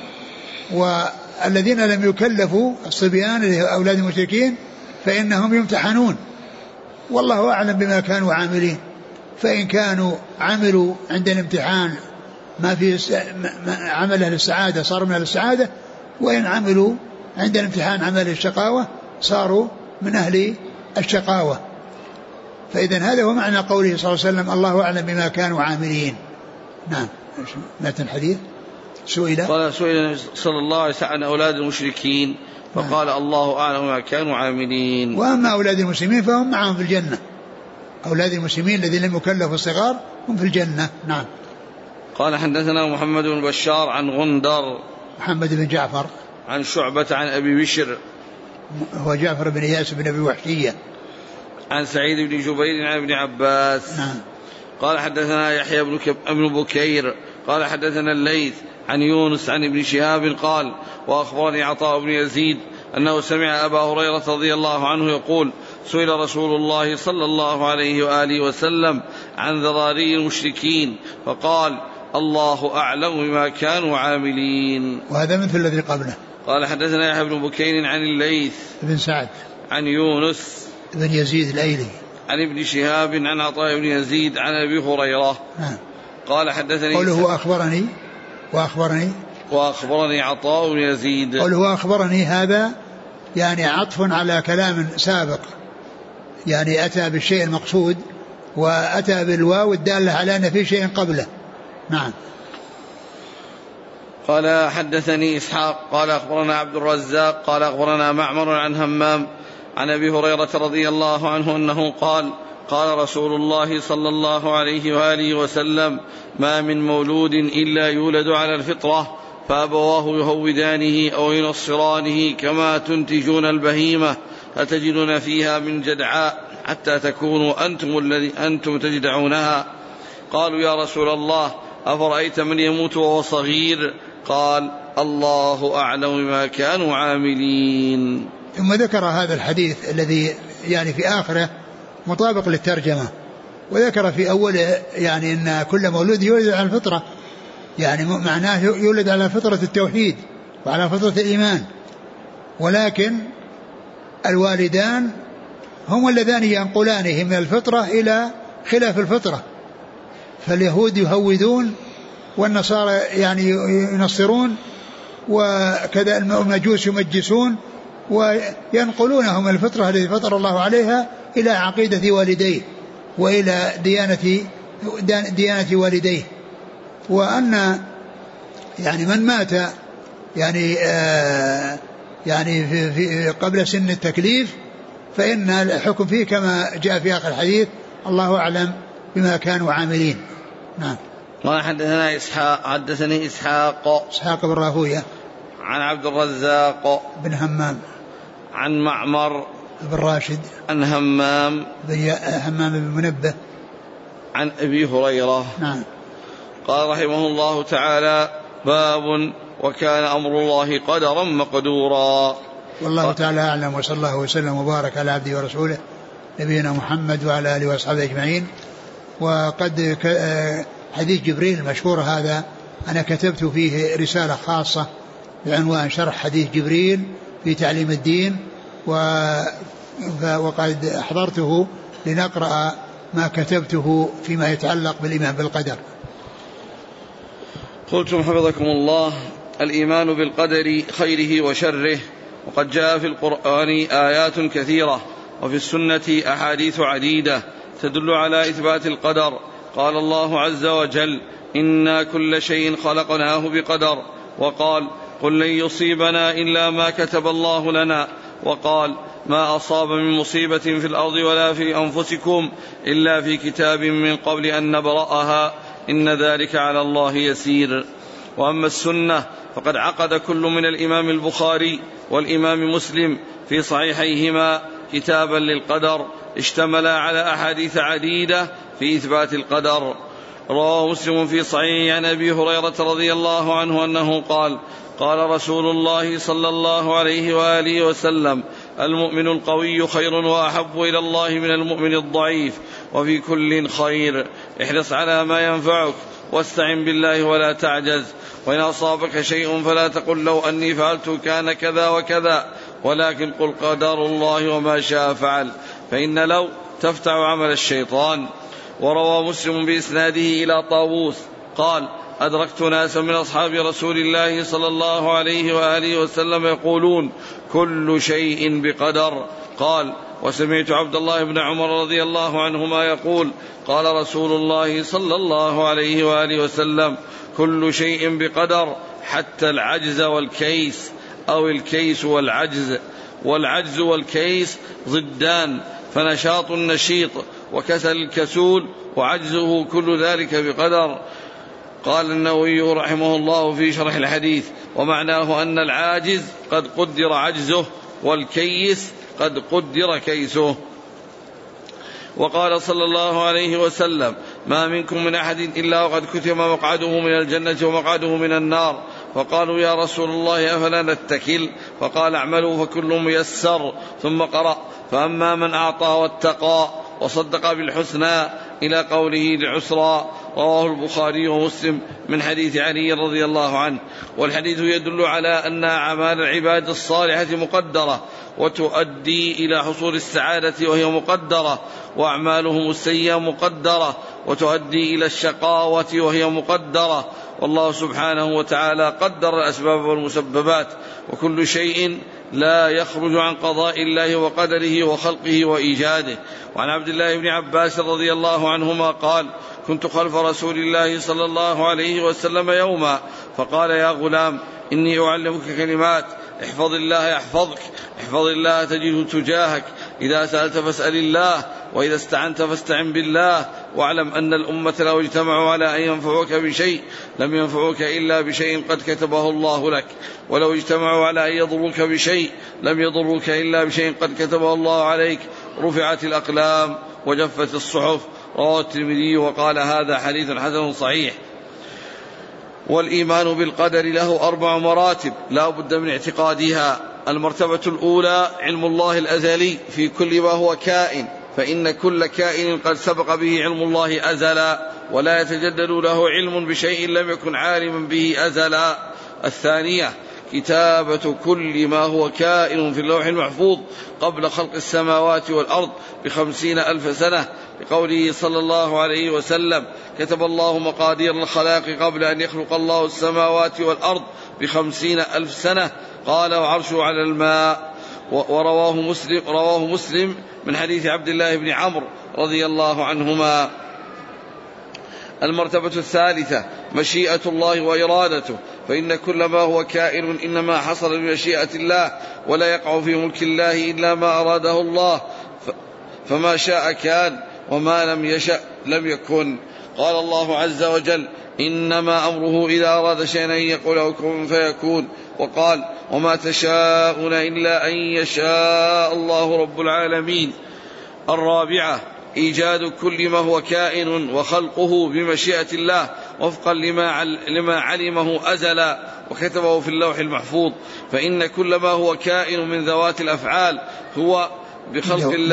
والذين لم يكلفوا الصبيان أولاد المشركين فإنهم يمتحنون، والله أعلم بما كانوا عاملين. فإن كانوا عملوا عند الامتحان ما في عمل أهل السعادة صار من أهل السعادة، وإن عملوا عند الامتحان عمل الشقاوة صاروا من أهل الشقاوة. فإذا هذا هو معنى قوله صلى الله عليه وسلم الله أعلم بما كانوا عاملين. نعم. متن الحديث سئل النبي صلى الله عليه وسلم عن أولاد المشركين فقال الله أعلم بما كانوا عاملين. وأما أولاد المسلمين فهم معهم في الجنة. أولاد المسلمين الذين لم يكلفوا الصغار هم في الجنة. نعم. قال حدثنا محمد بن بشار عن غندر محمد بن جعفر عن شعبة عن أبي بشر هو جعفر بن إياس بن أبي وحشية عن سعيد بن جبير عن ابن عباس. نعم. قال حدثنا يحيى بن بكير قال حدثنا الليث عن يونس عن ابن شهاب قال وأخبرني عطاء بن يزيد أنه سمع أبا هريرة رضي الله عنه يقول سئل رسول الله صلى الله عليه وآله وسلم عن ذراري المشركين فقال الله أعلم بما كانوا عاملين. وهذا مثل الذي قبله. قال حدثنا يحيى بن بكير عن الليث بن سعد عن يونس بن يزيد الأيلي عن ابن شهاب عن عطاء بن يزيد عن أبي هريرة. قال حدثني قوله وأخبرني عطاء بن يزيد. قوله أخبرني هذا يعني عطف على كلام سابق، يعني أتى بالشيء المقصود وأتى بالواو الدالة على أن في شيء قبله. نعم. قال حدثني إسحاق قال أخبرنا عبد الرزاق قال أخبرنا معمر عن همام عن أبي هريرة رضي الله عنه أنه قال قال رسول الله صلى الله عليه وآله وسلم ما من مولود إلا يولد على الفطرة فأبواه يهودانه أو ينصرانه كما تنتجون البهيمة فتجدون فيها من جدعاء حتى تكونوا أنتم الذي أنتم تجدعونها. قالوا يا رسول الله أفرأيت من يموت وهو صغير؟ قال الله أعلم بما كانوا عاملين. ثم ذكر هذا الحديث الذي يعني في آخره مطابق للترجمة، وذكر في أوله يعني أن كل مولود يولد على الفطرة، يعني معناه يولد على فطرة التوحيد وعلى فطرة الإيمان، ولكن الوالدان هم اللذان ينقلانه من الفطرة إلى خلاف الفطرة. فاليهود يهودون والنصارى يعني ينصرون، وكذا المجوس يمجسون، وينقلونهم الفطرة التي فطر الله عليها إلى عقيدة والديه وإلى ديانة والديه. وأن يعني من مات يعني في قبل سن التكليف فإن الحكم فيه كما جاء في آخر الحديث الله أعلم بما كانوا عاملين. نعم. وحدثنا حدثني إسحاق بن راهوية عن عبد الرزاق بن همام عن معمر بن راشد عن همام بن منبه عن أبي هريرة. نعم. قال رحمه الله تعالى باب وكان أمر الله قدرا مقدورا. والله تعالى أعلم، وصلى الله وسلم وبارك على عبده ورسوله نبينا محمد وعلى آله وأصحابه أجمعين. وقد حديث جبريل المشهور هذا أنا كتبت فيه رسالة خاصة بعنوان شرح حديث جبريل في تعليم الدين، وقد أحضرته لنقرأ ما كتبته فيما يتعلق بالإيمان بالقدر. قلتم حفظكم الله: الإيمان بالقدر خيره وشره. وقد جاء في القرآن آيات كثيرة وفي السنة أحاديث عديدة تدل على إثبات القدر. قال الله عز وجل: إنا كل شيء خلقناه بقدر. وقال: قل لن يصيبنا إلا ما كتب الله لنا. وقال: ما أصاب من مصيبة في الأرض ولا في أنفسكم إلا في كتاب من قبل أن نبرأها إن ذلك على الله يسير. وأما السنة فقد عقد كل من الإمام البخاري والإمام مسلم في صحيحيهما كتابا للقدر اشتمل على أحاديث عديدة في إثبات القدر. رواه مسلم في صحيح عن أبي هريرة رضي الله عنه أنه قال: قال رسول الله صلى الله عليه وآله وسلم: المؤمن القوي خير وأحب إلى الله من المؤمن الضعيف، وفي كل خير. احرص على ما ينفعك واستعن بالله ولا تعجز، وإن أصابك شيء فلا تقل لو أني فعلت كان كذا وكذا، ولكن قل قدر الله وما شاء فعل، فإن لو تفتح عمل الشيطان. وروى مسلم بإسناده إلى طاووس قال: أدركت ناسا من أصحاب رسول الله صلى الله عليه وآله وسلم يقولون: كل شيء بقدر. قال: وسمعت عبد الله بن عمر رضي الله عنهما يقول: قال رسول الله صلى الله عليه وآله وسلم: كل شيء بقدر حتى العجز والكيس، أو الكيس والعجز. والعجز والكيس ضدان، فنشاط النشيط وكسل الكسول وعجزه كل ذلك بقدر. قال النووي رحمه الله في شرح الحديث: ومعناه أن العاجز قد قدر عجزه، والكيس قد قدر كيسه. وقال صلى الله عليه وسلم: ما منكم من أحد إلا وقد كتب مقعده من الجنة ومقعده من النار. فقالوا: يا رسول الله أفلا نتكل؟ فقال: اعملوا فكل ميسر. ثم قرأ: فأما من أعطى واتقى وصدق بالحسنى إلى قوله العسرى. رواه البخاري ومسلم من حديث علي رضي الله عنه. والحديث يدل على أن أعمال العباد الصالحة مقدرة وتؤدي إلى حصول السعادة وهي مقدرة، وأعمالهم السيئة مقدرة وتؤدي إلى الشقاوة وهي مقدرة. والله سبحانه وتعالى قدر الأسباب والمسببات، وكل شيء لا يخرج عن قضاء الله وقدره وخلقه وإيجاده. وعن عبد الله بن عباس رضي الله عنهما قال: كنت خلف رسول الله صلى الله عليه وسلم يوما فقال: يا غلام، إني أعلمك كلمات، احفظ الله يحفظك، احفظ الله تجده تجاهك، إذا سألت فاسأل الله، وإذا استعنت فاستعن بالله، واعلم أن الأمة لو اجتمعوا على أن ينفعوك بشيء لم ينفعوك إلا بشيء قد كتبه الله لك، ولو اجتمعوا على أن يضروك بشيء لم يضروك إلا بشيء قد كتبه الله عليك، رفعت الأقلام وجفت الصحف. رواه الترمذي وقال: هذا حديث حسن صحيح. والإيمان بالقدر له 4 مراتب لا بد من اعتقادها. المرتبة الأولى علم الله الأزلي في كل ما هو كائن، فإن كل كائن قد سبق به علم الله أزلا، ولا يتجدد له علم بشيء لم يكن عالما به أزلا. الثانية كتابة كل ما هو كائن في اللوح المحفوظ قبل خلق السماوات والأرض ب50,000 سنة، لقوله صلى الله عليه وسلم: كتب الله مقادير الخلاق قبل أن يخلق الله السماوات والأرض ب50,000 سنة. قال: وعرشه على الماء. رواه مسلم من حديث عبد الله بن عمرو رضي الله عنهما. المرتبة الثالثة مشيئة الله وإرادته، فإن كل ما هو كائن إنما حصل بمشيئة الله، ولا يقع في ملك الله إلا ما أراده الله، فما شاء كان وما لم يشأ لم يكن. قال الله عز وجل: إنما أمره إذا أراد شيئا أن يقول له كن فيكون. وقال: وما تشاءون إلا أن يشاء الله رب العالمين. الرابعة إيجاد كل ما هو كائن وخلقه بمشيئة الله وفقا لما علمه أزلا وكتبه في اللوح المحفوظ، فإن كل ما هو كائن من ذوات الأفعال هو بخلق الله،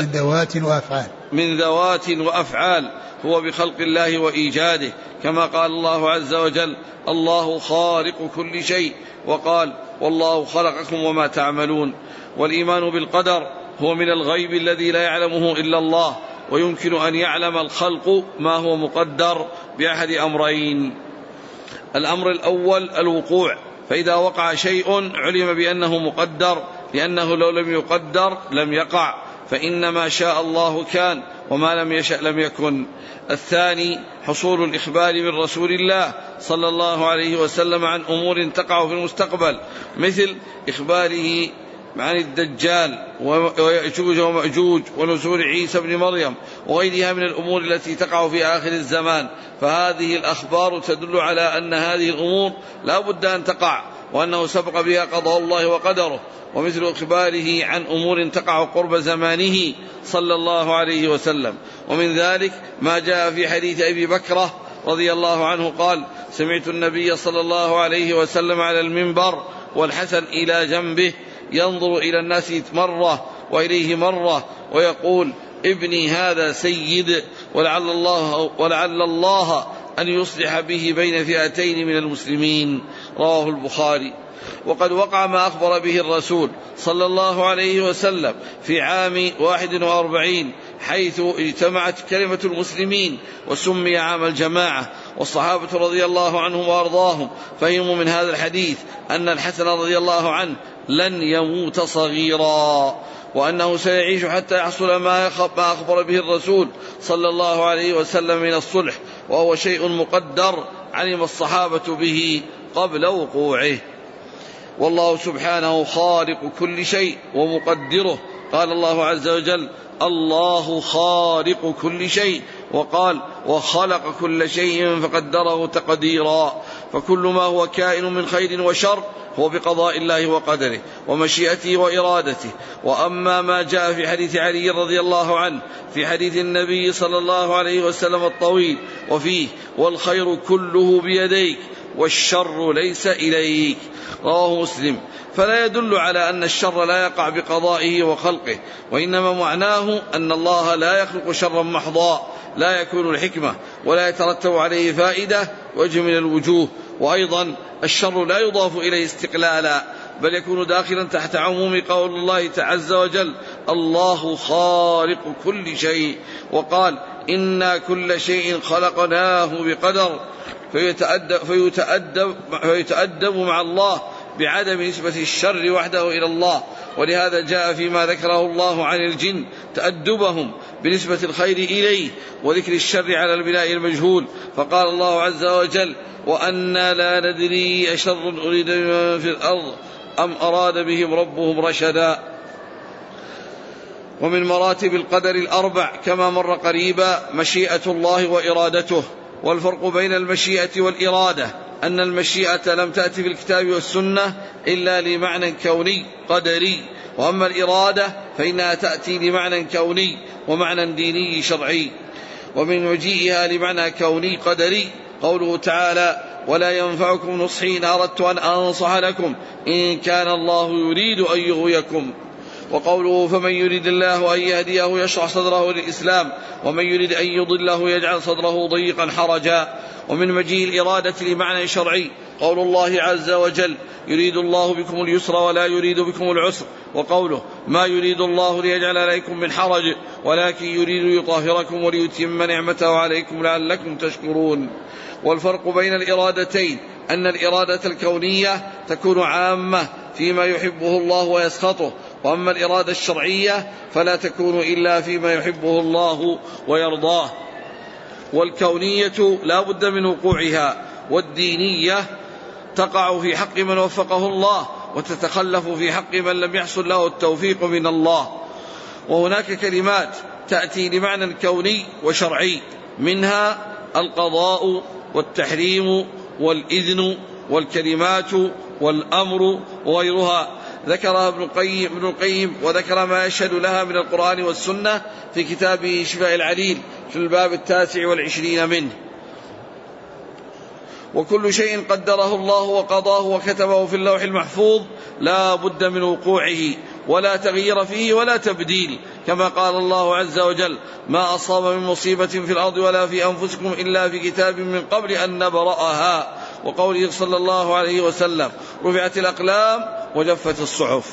من ذوات وأفعال هو بخلق الله وإيجاده، كما قال الله عز وجل: الله خالق كل شيء. وقال: والله خلقكم وما تعملون. والإيمان بالقدر هو من الغيب الذي لا يعلمه إلا الله، ويمكن أن يعلم الخلق ما هو مقدر بأحد أمرين: الأمر الأول الوقوع، فإذا وقع شيء علم بأنه مقدر، لأنه لو لم يقدر لم يقع، فإن ما شاء الله كان وما لم يشأ لم يكن. الثاني حصول الإخبار من رسول الله صلى الله عليه وسلم عن أمور تقع في المستقبل، مثل إخباره عن الدجال ويأجوج ومأجوج ونزول عيسى بن مريم وغيرها من الأمور التي تقع في آخر الزمان، فهذه الأخبار تدل على أن هذه الأمور لا بد أن تقع، وأنه سبق بها قضاء الله وقدره. ومثل إخباره عن أمور تقع قرب زمانه صلى الله عليه وسلم. ومن ذلك ما جاء في حديث أبي بكرة رضي الله عنه قال: سمعت النبي صلى الله عليه وسلم على المنبر والحسن إلى جنبه ينظر إلى الناس مرة وإليه مرة ويقول: ابني هذا سيد، ولعل الله أن يصلح به بين فئتين من المسلمين. رواه البخاري. وقد وقع ما أخبر به الرسول صلى الله عليه وسلم في عام 41 حيث اجتمعت كلمة المسلمين وسمي عام الجماعة، والصحابة رضي الله عنهم وأرضاهم فهموا من هذا الحديث أن الحسن رضي الله عنه لن يموت صغيرا، وأنه سيعيش حتى يحصل ما أخبر به الرسول صلى الله عليه وسلم من الصلح، وهو شيء مقدر علم الصحابة به قبل وقوعه. والله سبحانه خالق كل شيء ومقدره، قال الله عز وجل: الله خالق كل شيء، وقال: وخلق كل شيء فقدره تقديرا. فكل ما هو كائن من خير وشر هو بقضاء الله وقدره ومشيئته وإرادته. وأما ما جاء في حديث علي رضي الله عنه في حديث النبي صلى الله عليه وسلم الطويل وفيه: والخير كله بيديك والشر ليس إليك، رواه مسلم، فلا يدل على أن الشر لا يقع بقضائه وخلقه، وإنما معناه أن الله لا يخلق شرا محضا لا يكون الحكمة ولا يترتب عليه فائدة وجه من الوجوه. وأيضا الشر لا يضاف إليه استقلالا، بل يكون داخلا تحت عموم قول الله عز وجل: الله خالق كل شيء، وقال: إنا كل شيء خلقناه بقدر. فيتأدب مع الله بعدم نسبة الشر وحده إلى الله. ولهذا جاء فيما ذكره الله عن الجن تأدبهم بنسبة الخير إليه وذكر الشر على البناء المجهول، فقال الله عز وجل: وأنا لا ندري أشر أريد بمن في الأرض أم أراد بهم ربهم رشدا. ومن مراتب القدر الأربع كما مر قريبا مشيئة الله وإرادته. والفرق بين المشيئة والإرادة أن المشيئة لم تأتي في الكتاب والسنة إلا لمعنى كوني قدري، وأما الإرادة فإنها تأتي لمعنى كوني ومعنى ديني شرعي. ومن مجيئها لمعنى كوني قدري قوله تعالى: ولا ينفعكم نصحي إن أردت أن أنصح لكم إن كان الله يريد أن يغويكم. وقوله: فمن يريد الله أن يهديه يشرح صدره للإسلام ومن يريد أن يضله يجعل صدره ضيقا حرجا. ومن مجيء الإرادة لمعنى شرعي قول الله عز وجل: يريد الله بكم اليسر ولا يريد بكم العسر. وقوله: ما يريد الله ليجعل عليكم من حرج ولكن يريد يطهركم وليتم نعمته عليكم لعلكم تشكرون. والفرق بين الإرادتين أن الإرادة الكونية تكون عامة فيما يحبه الله ويسخطه، وأما الإرادة الشرعية فلا تكون إلا فيما يحبه الله ويرضاه. والكونية لا بد من وقوعها، والدينية تقع في حق من وفقه الله وتتخلف في حق من لم يحصل له التوفيق من الله. وهناك كلمات تأتي لمعنى كوني وشرعي، منها القضاء والتحريم والإذن والكلمات والأمر وغيرها، ذكرها ابن القيم وذكر ما يشهد لها من القرآن والسنة في كتابه شفاء العليل في الباب 29 منه. وكل شيء قدره الله وقضاه وكتبه في اللوح المحفوظ لا بد من وقوعه ولا تغيير فيه ولا تبديل، كما قال الله عز وجل: ما أصاب من مصيبة في الأرض ولا في أنفسكم إلا في كتاب من قبل أن نبرأها. وقوله صلى الله عليه وسلم: رفعت الأقلام وجفت الصحف.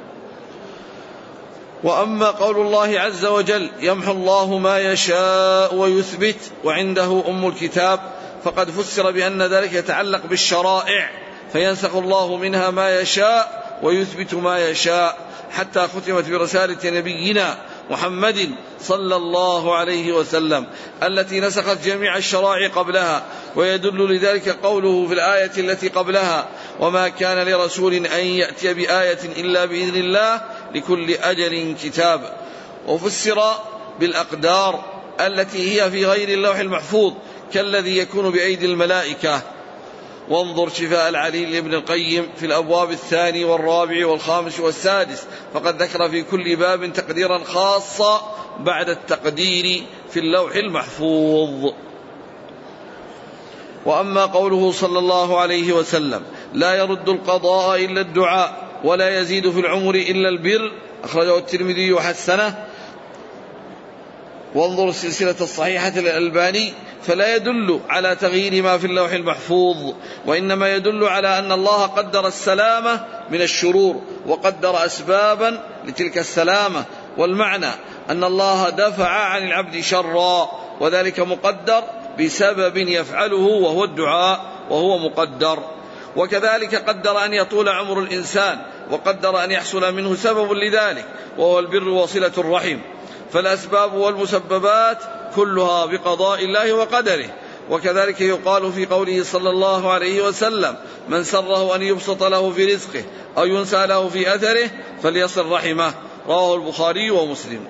وأما قول الله عز وجل: يمحو الله ما يشاء ويثبت وعنده أم الكتاب، فقد فسر بأن ذلك يتعلق بالشرائع، فينسخ الله منها ما يشاء ويثبت ما يشاء، حتى ختمت برسالة نبينا محمد صلى الله عليه وسلم التي نسخت جميع الشرائع قبلها. ويدل لذلك قوله في الآية التي قبلها: وما كان لرسول أن يأتي بآية إلا بإذن الله لكل أجل كتاب. وفسر بالأقدار التي هي في غير اللوح المحفوظ كالذي يكون بأيدي الملائكة. وانظر شفاء العليل لابن القيم في الأبواب 2 و4 و5 و6، فقد ذكر في كل باب تقديرا خاصا بعد التقدير في اللوح المحفوظ. وأما قوله صلى الله عليه وسلم: لا يرد القضاء إلا الدعاء ولا يزيد في العمر إلا البر، أخرجه الترمذي وحسنه، وانظر السلسلة الصحيحة للألباني، فلا يدل على تغيير ما في اللوح المحفوظ، وإنما يدل على أن الله قدر السلامة من الشرور وقدر أسبابا لتلك السلامة، والمعنى أن الله دفع عن العبد شرا، وذلك مقدر بسبب يفعله وهو الدعاء، وهو مقدر. وكذلك قدر أن يطول عمر الإنسان، وقدر أن يحصل منه سبب لذلك وهو البر وصلة الرحم، فالأسباب والمسببات كلها بقضاء الله وقدره. وكذلك يقال في قوله صلى الله عليه وسلم: من سره أن يبسط له في رزقه أو ينسى له في أثره فليصل رحمه، رواه البخاري ومسلم.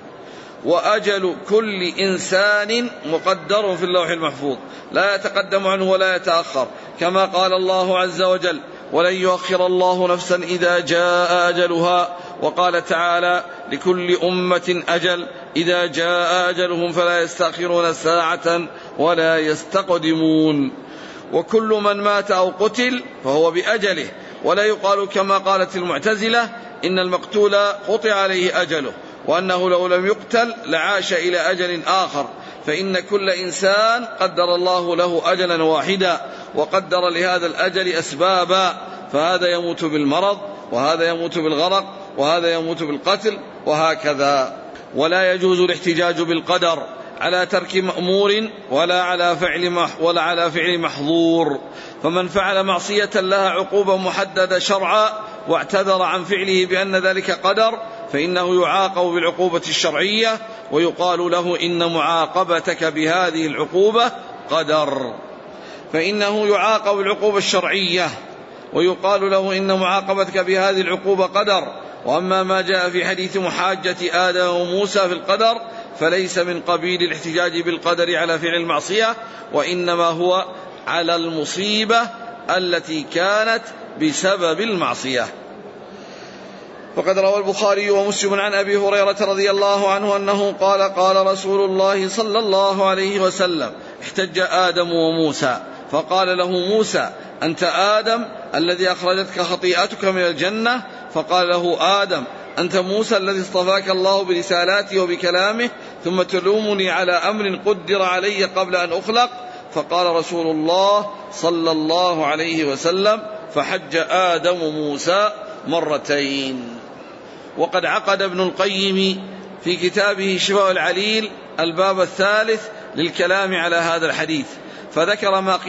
وأجل كل إنسان مقدر في اللوح المحفوظ، لا يتقدم عنه ولا يتأخر، كما قال الله عز وجل: ولن يؤخر الله نفسا إذا جاء أجلها. وقال تعالى: لكل أمة أجل، إذا جاء أجلهم فلا يستأخرون ساعة ولا يستقدمون. وكل من مات أو قتل فهو بأجله، ولا يقال كما قالت المعتزلة إن المقتول قطع عليه أجله، وأنه لو لم يقتل لعاش إلى أجل آخر، فإن كل إنسان قدر الله له أجلا واحدا، وقدر لهذا الأجل أسبابا، فهذا يموت بالمرض، وهذا يموت بالغرق، وهذا يموت بالقتل، وهكذا. ولا يجوز الاحتجاج بالقدر على ترك مأمور ولا على فعل محظور، فمن فعل معصية لها عقوبة محددة شرعا واعتذر عن فعله بأن ذلك قدر، فإنه يعاقب بالعقوبة الشرعية، ويقال له: إن معاقبتك بهذه العقوبة قدر. فإنه يعاقب بالعقوبة الشرعية، ويقال له: إن معاقبتك بهذه العقوبة قدر. وأما ما جاء في حديث محاجة آدم وموسى في القدر فليس من قبيل الاحتجاج بالقدر على فعل المعصية، وإنما هو على المصيبة التي كانت بسبب المعصية. فقد روى البخاري ومسلم عن أبي هريرة رضي الله عنه أنه قال: قال رسول الله صلى الله عليه وسلم: احتج آدم وموسى، فقال له موسى: أنت آدم الذي أخرجتك خطيئتك من الجنة؟ فقال له آدم: أنت موسى الذي اصطفاك الله برسالاته وبكلامه، ثم تلومني على أمر قدر علي قبل أن أخلق؟ فقال رسول الله صلى الله عليه وسلم: فحج آدم موسى مرتين. وقد عقد ابن القيم في كتابه شفاء العليل الباب 3 للكلام على هذا الحديث، فذكر ما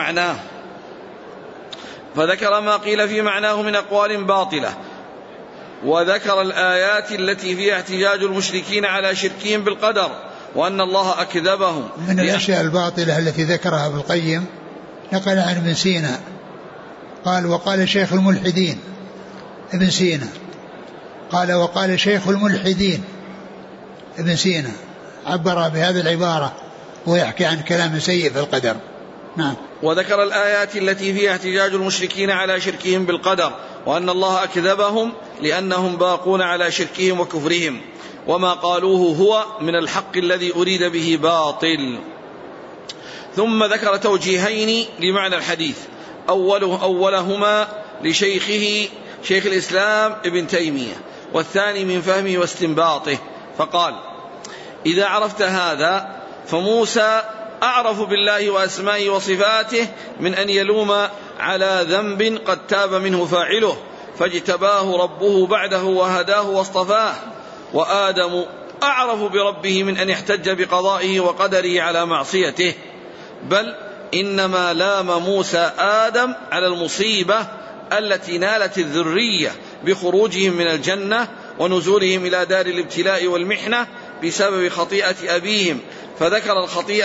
قيل في معناه من أقوال باطلة، وذكر الآيات التي فيها احتجاج المشركين على شركهم بالقدر، وأن الله أكذبهم. من الأشياء الباطلة التي ذكرها ابن القيم نقل عن ابن سينا قال: وقال شيخ الملحدين. ابن سينا قال: وقال شيخ الملحدين. ابن سينا عبر بهذه العبارة ويحكي عن كلام سيء في القدر. نعم. وذكر الآيات التي فيها احتجاج المشركين على شركهم بالقدر، وأن الله أكذبهم لأنهم باقون على شركهم وكفرهم، وما قالوه هو من الحق الذي أريد به باطل. ثم ذكر توجيهين لمعنى الحديث، أولهما لشيخه شيخ الإسلام ابن تيمية، والثاني من فهمه واستنباطه، فقال: إذا عرفت هذا فموسى أعرف بالله وأسمائه وصفاته من أن يلوم على ذنب قد تاب منه فاعله فاجتباه ربه بعده وهداه واصطفاه. وآدم أعرف بربه من أن يحتج بقضائه وقدره على معصيته، بل إنما لام موسى آدم على المصيبة التي نالت الذرية بخروجهم من الجنة ونزولهم إلى دار الابتلاء والمحنة بسبب خطيئة أبيهم، فذكر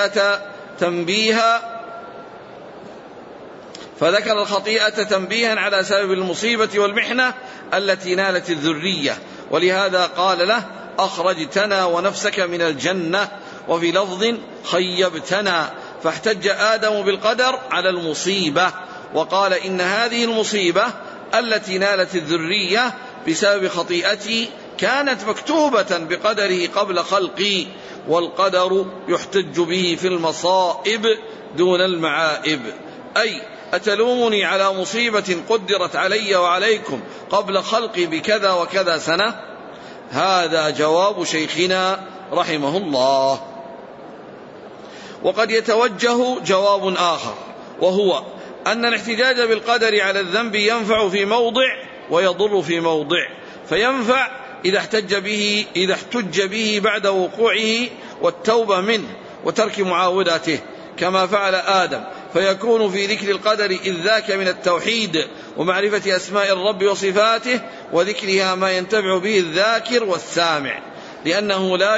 الخطيئة تنبيها على سبب المصيبة والمحنة التي نالت الذرية، ولهذا قال له أخرجتنا ونفسك من الجنة، وفي لفظ خيبتنا، فاحتج آدم بالقدر على المصيبة وقال إن هذه المصيبة التي نالت الذرية بسبب خطيئتي كانت مكتوبة بقدره قبل خلقي، والقدر يحتج به في المصائب دون المعائب. أي أتلومني على مصيبة قدرت علي وعليكم قبل خلقي بكذا وكذا سنة؟ هذا جواب شيخنا رحمه الله. وقد يتوجه جواب آخر، وهو أن الاحتجاج بالقدر على الذنب ينفع في موضع ويضر في موضع، فينفع إذا احتج به بعد وقوعه والتوبة منه وترك معاوداته كما فعل آدم، فيكون في ذكر القدر إذ ذاك من التوحيد ومعرفة أسماء الرب وصفاته وذكرها ما ينتفع به الذاكر والسامع، لأنه لا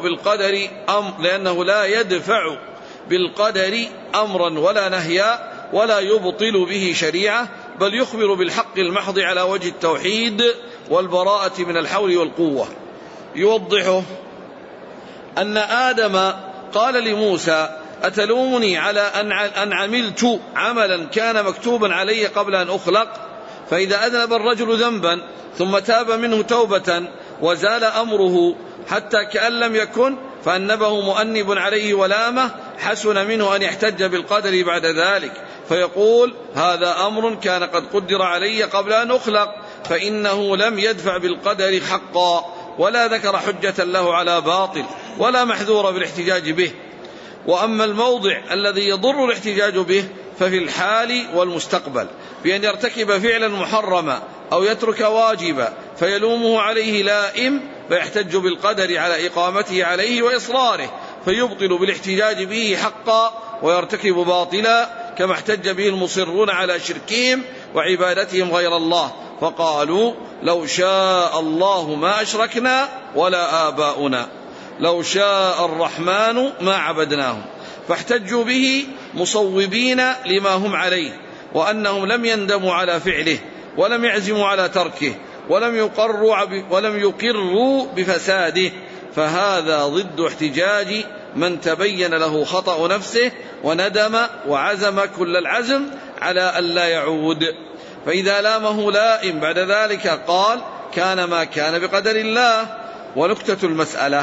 يدفع بالقدر أمرا ولا نهيا ولا يبطل به شريعة، بل يخبر بالحق المحض على وجه التوحيد والبراءة من الحول والقوة. يوضحه أن آدم قال لموسى أتلومني على أن عملت عملا كان مكتوبا علي قبل أن أخلق؟ فإذا أذنب الرجل ذنبا ثم تاب منه توبة وزال أمره حتى كأن لم يكن فأنبه مؤنب عليه ولامه، حسن منه أن يحتج بالقدر بعد ذلك فيقول هذا أمر كان قد قدر علي قبل أن أخلق، فإنه لم يدفع بالقدر حقا ولا ذكر حجة له على باطل ولا محذور بالاحتجاج به. وأما الموضع الذي يضر الاحتجاج به ففي الحال والمستقبل، بأن يرتكب فعلا محرما أو يترك واجبا فيلومه عليه لائم فيحتج بالقدر على إقامته عليه وإصراره فيبطل بالاحتجاج به حقا ويرتكب باطلا، كما احتج به المصرون على شركهم وعبادتهم غير الله فقالوا لو شاء الله ما أشركنا ولا آباؤنا، لو شاء الرحمن ما عبدناهم، فاحتجوا به مصوبين لما هم عليه، وأنهم لم يندموا على فعله ولم يعزموا على تركه ولم يقروا بفساده، فهذا ضد احتجاج من تبين له خطأ نفسه وندم وعزم كل العزم على أن لا يعود. فإذا لامه لائم بعد ذلك قال كان ما كان بقدر الله. ونكتة المسألة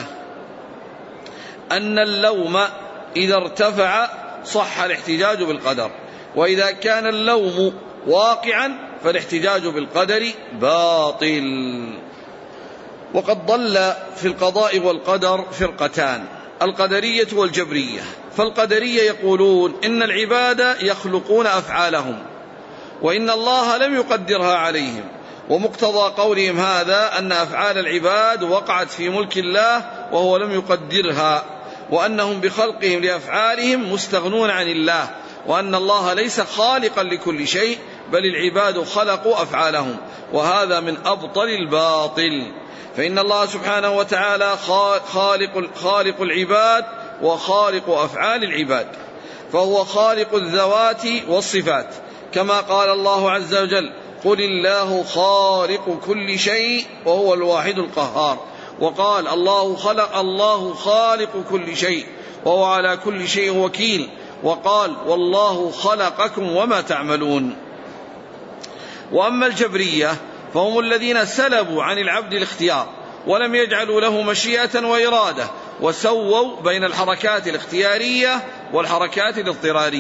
أن اللوم إذا ارتفع صح الاحتجاج بالقدر، وإذا كان اللوم واقعا فالاحتجاج بالقدر باطل. وقد ضل في القضاء والقدر فرقتان، القدرية والجبرية. فالقدرية يقولون إن العباد يخلقون أفعالهم وإن الله لم يقدرها عليهم، ومقتضى قولهم هذا أن أفعال العباد وقعت في ملك الله وهو لم يقدرها، وأنهم بخلقهم لأفعالهم مستغنون عن الله، وأن الله ليس خالقا لكل شيء بل العباد خلقوا أفعالهم، وهذا من أبطل الباطل. فإن الله سبحانه وتعالى خالق العباد وخالق أفعال العباد، فهو خالق الذوات والصفات، كما قال الله عز وجل قل الله خالق كل شيء وهو الواحد القهار، وقال الله خالق كل شيء وهو على كل شيء وكيل، وقال والله خلقكم وما تعملون. وأما الجبرية فهم الذين سلبوا عن العبد الاختيار ولم يجعلوا له مشيئة وإرادة، وسووا بين الحركات الاختيارية والحركات الاضطرارية،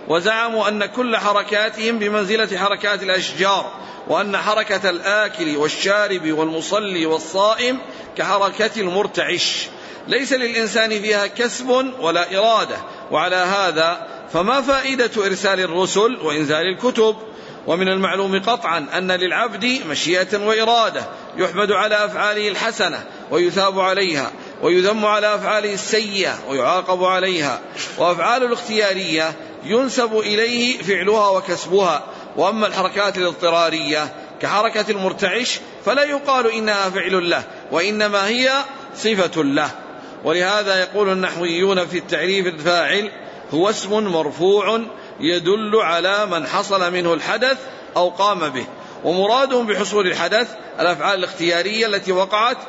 وزعموا أن كل حركاتهم بمنزلة حركات الأشجار، وأن حركة الآكل والشارب والمصلي والصائم كحركة المرتعش، ليس للإنسان فيها كسب ولا إرادة. وعلى هذا فما فائدة إرسال الرسل وإنزال الكتب؟ ومن المعلوم قطعا أن للعبد مشيئة وإرادة، يحمد على أفعاله الحسنة ويثاب عليها، ويذم على أفعاله السيئة ويعاقب عليها. وأفعال الاختيارية ينسب إليه فعلها وكسبها. وأما الحركات الاضطرارية كحركة المرتعش فلا يقال إنها فعل له، وإنما هي صفة له. ولهذا يقول النحويون في التعريف: الفاعل هو اسم مرفوع يدل على من حصل منه الحدث أو قام به. ومرادهم بحصول الحدث الأفعال الاختيارية التي وقعت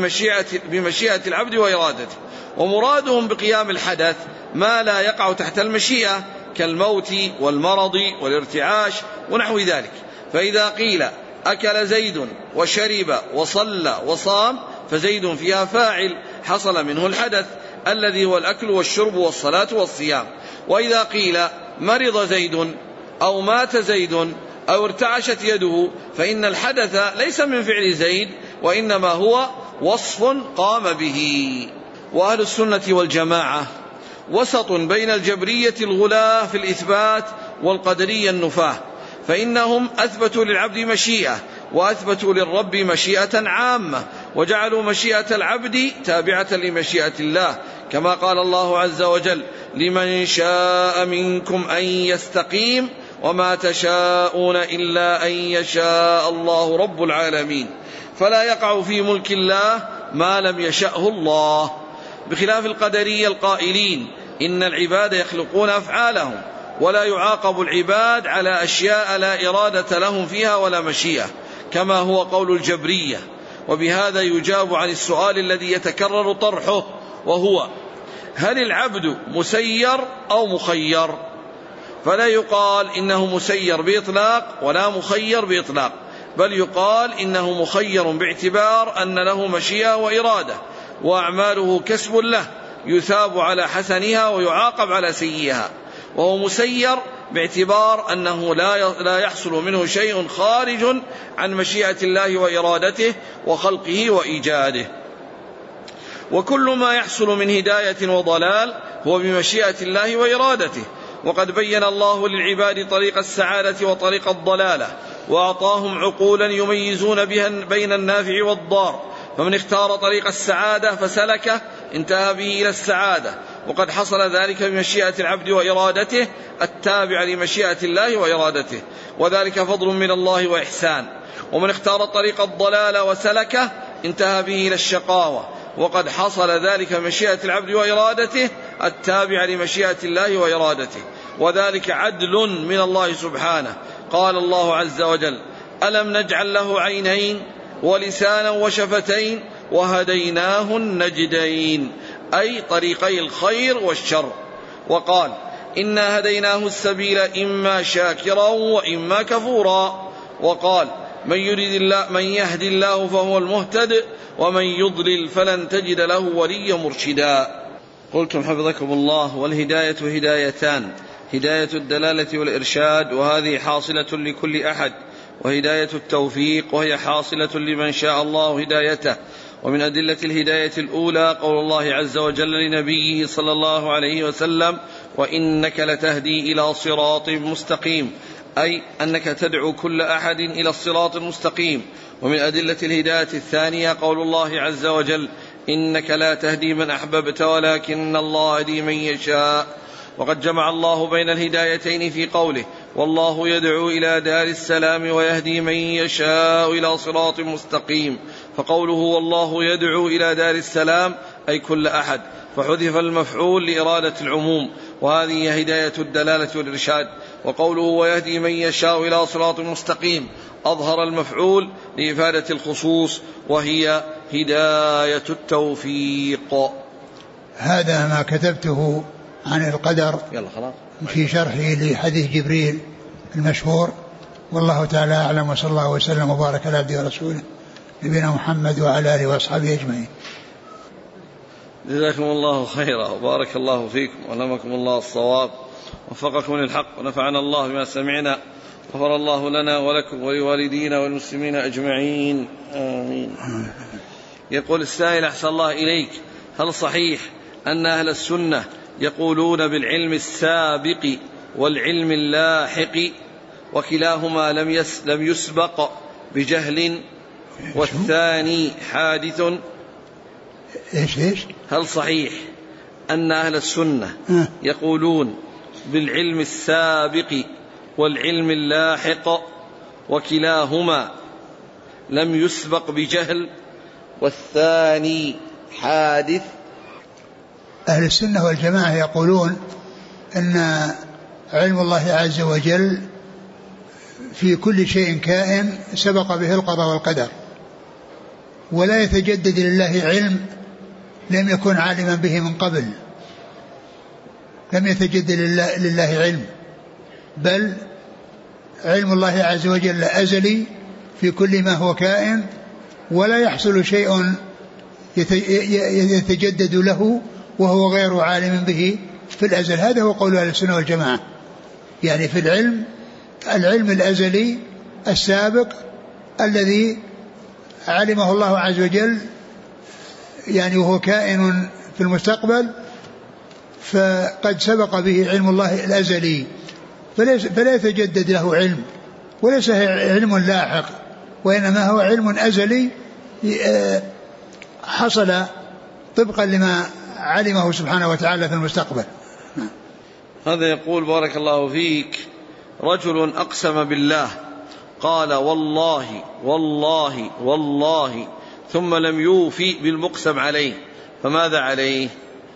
بمشيئة العبد وإرادته. ومرادهم بقيام الحدث ما لا يقع تحت المشيئة كالموت والمرض والارتعاش ونحو ذلك. فإذا قيل أكل زيد وشرب وصلى وصام فزيد فيها فاعل حصل منه الحدث الذي هو الأكل والشرب والصلاة والصيام. وإذا قيل مرض زيد أو مات زيد أو ارتعشت يده فإن الحدث ليس من فعل زيد، وإنما هو وصف قام به. وأهل السنة والجماعة وسط بين الجبرية الغلاة في الإثبات والقدرية النفاة، فإنهم أثبتوا للعبد مشيئة وأثبتوا للرب مشيئة عامة، وجعلوا مشيئة العبد تابعة لمشيئة الله، كما قال الله عز وجل: لمن شاء منكم أن يستقيم وما تشاءون إلا أن يشاء الله رب العالمين. فلا يقع في ملك الله ما لم يشأه الله، بخلاف القدرية القائلين إن العباد يخلقون أفعالهم، ولا يعاقب العباد على أشياء لا إرادة لهم فيها ولا مشيئة، كما هو قول الجبرية. وبهذا يجاب عن السؤال الذي يتكرر طرحه، وهو: هل العبد مسير أو مخير؟ فلا يقال إنه مسير بإطلاق ولا مخير بإطلاق، بل يقال إنه مخير باعتبار أن له مشيئة وإرادة، وأعماله كسب له يثاب على حسنها ويعاقب على سيئها. وهو مسير باعتبار أنه لا يحصل منه شيء خارج عن مشيئة الله وإرادته وخلقه وإيجاده. وكل ما يحصل من هداية وضلال هو بمشيئة الله وإرادته. وقد بين الله للعباد طريق السعادة وطريق الضلالة، وأعطاهم عقولا يميزون بها بين النافع والضار، فمن اختار طريق السعادة فسلكه انتهى به إلى السعادة، وقد حصل ذلك بمشيئة العبد وإرادته التابع لمشيئة الله وإرادته، وذلك فضل من الله وإحسان. ومن اختار طريق الضلال وسلكه انتهى به إلى الشقاوة، وقد حصل ذلك بمشيئة العبد وإرادته التابع لمشيئة الله وإرادته، وذلك عدل من الله سبحانه. قال الله عز وجل: ألم نجعل له عينين ولسانا وشفتين وهديناه النجدين، أي طريقي الخير والشر. وقال: إنا هديناه السبيل إما شاكرا وإما كفورا. وقال: من يهد الله فهو المهتد ومن يضلل فلن تجد له وليا مرشدا. قلتم حفظكم الله: والهداية هدايتان: هداية الدلالة والإرشاد، وهذه حاصلة لكل أحد، وهداية التوفيق، وهي حاصلة لمن شاء الله هدايته. ومن أدلة الهداية الأولى قول الله عز وجل لنبيه صلى الله عليه وسلم: وإنك لتهدي إلى صراط مستقيم، أي أنك تدعو كل أحد إلى الصراط المستقيم. ومن أدلة الهداية الثانية قول الله عز وجل: إنك لا تهدي من أحببت ولكن الله يهدي من يشاء. وقد جمع الله بين الهدايتين في قوله: والله يدعو إلى دار السلام ويهدي من يشاء إلى صراط مستقيم. فقوله والله يدعو إلى دار السلام أي كل أحد، فحذف المفعول لإرادة العموم، وهذه هداية الدلالة والإرشاد. وقوله ويهدي من يشاء إلى صراط مستقيم أظهر المفعول لإفادة الخصوص، وهي هداية التوفيق. هذا ما كتبته عن القدر في شرحه لحديث جبريل المشهور، والله تعالى أعلم، وصلى الله وسلم وبارك على عبده ورسوله نبينا محمد وعلى آله وأصحابه أجمعين. جزاكم الله خيرا وبارك الله فيكم ولمكم الله الصواب، وفقكم للحق ونفعنا الله بما سمعنا، غفر الله لنا ولكم ولوالدينا والمسلمين أجمعين آمين. يقول السائل أحسن الله إليك: هل صحيح أن أهل السنة يقولون بالعلم السابق والعلم اللاحق وكلاهما لم يسبق بجهل والثاني حادث؟ إيش؟ هل صحيح أن أهل السنة يقولون بالعلم السابق والعلم اللاحق وكلاهما لم يسبق بجهل والثاني حادث؟ أهل السنة والجماعة يقولون أن علم الله عز وجل في كل شيء كائن سبق به القضاء والقدر، ولا يتجدد لله علم لم يكن عالما به من قبل، لم يتجدد لله علم، بل علم الله عز وجل أزلي في كل ما هو كائن، ولا يحصل شيء يتجدد له وهو غير عالم به في الأزل. هذا هو قول أهل السنة والجماعة، يعني في العلم الأزلي السابق الذي علمه الله عز وجل يعني وهو كائن في المستقبل، فقد سبق به علم الله الأزلي، فلا يتجدد له علم، وليس علم لاحق، وإنما هو علم أزلي حصل طبقا لما علمه سبحانه وتعالى في المستقبل. هذا يقول: بارك الله فيك، رجل أقسم بالله قال والله والله والله ثم لم يوفي بالمقسم عليه، فماذا عليه؟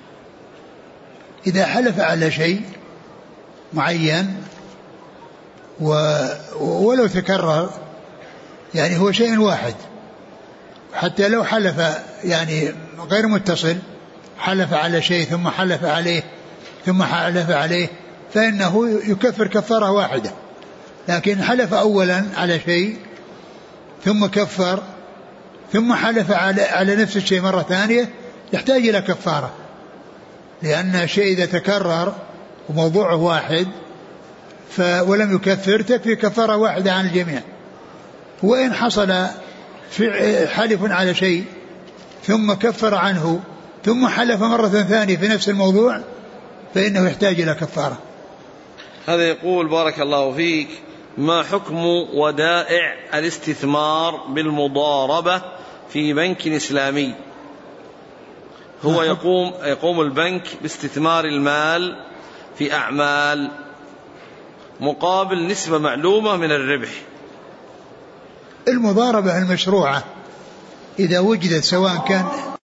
إذا حلف على شيء معين ولو تكرر، يعني هو شيء واحد، حتى لو حلف يعني غير متصل، حلف على شيء ثم حلف عليه ثم حلف عليه، فإنه يكفر كفارة واحدة. لكن حلف أولا على شيء ثم كفر ثم حلف على نفس الشيء مرة ثانية، يحتاج إلى كفارة، لأن الشيء إذا تكرر وموضوعه واحد ولم يكفر تكفي كفارة واحدة عن الجميع. وإن حصل في حلف على شيء ثم كفر عنه ثم حلف مرة ثانية في نفس الموضوع فإنه يحتاج إلى كفارة. هذا يقول: بارك الله فيك، ما حكم ودائع الاستثمار بالمضاربة في بنك إسلامي؟ هو يقوم البنك باستثمار المال في أعمال مقابل نسبة معلومة من الربح. المضاربة المشروعة إذا وجدت سواء كان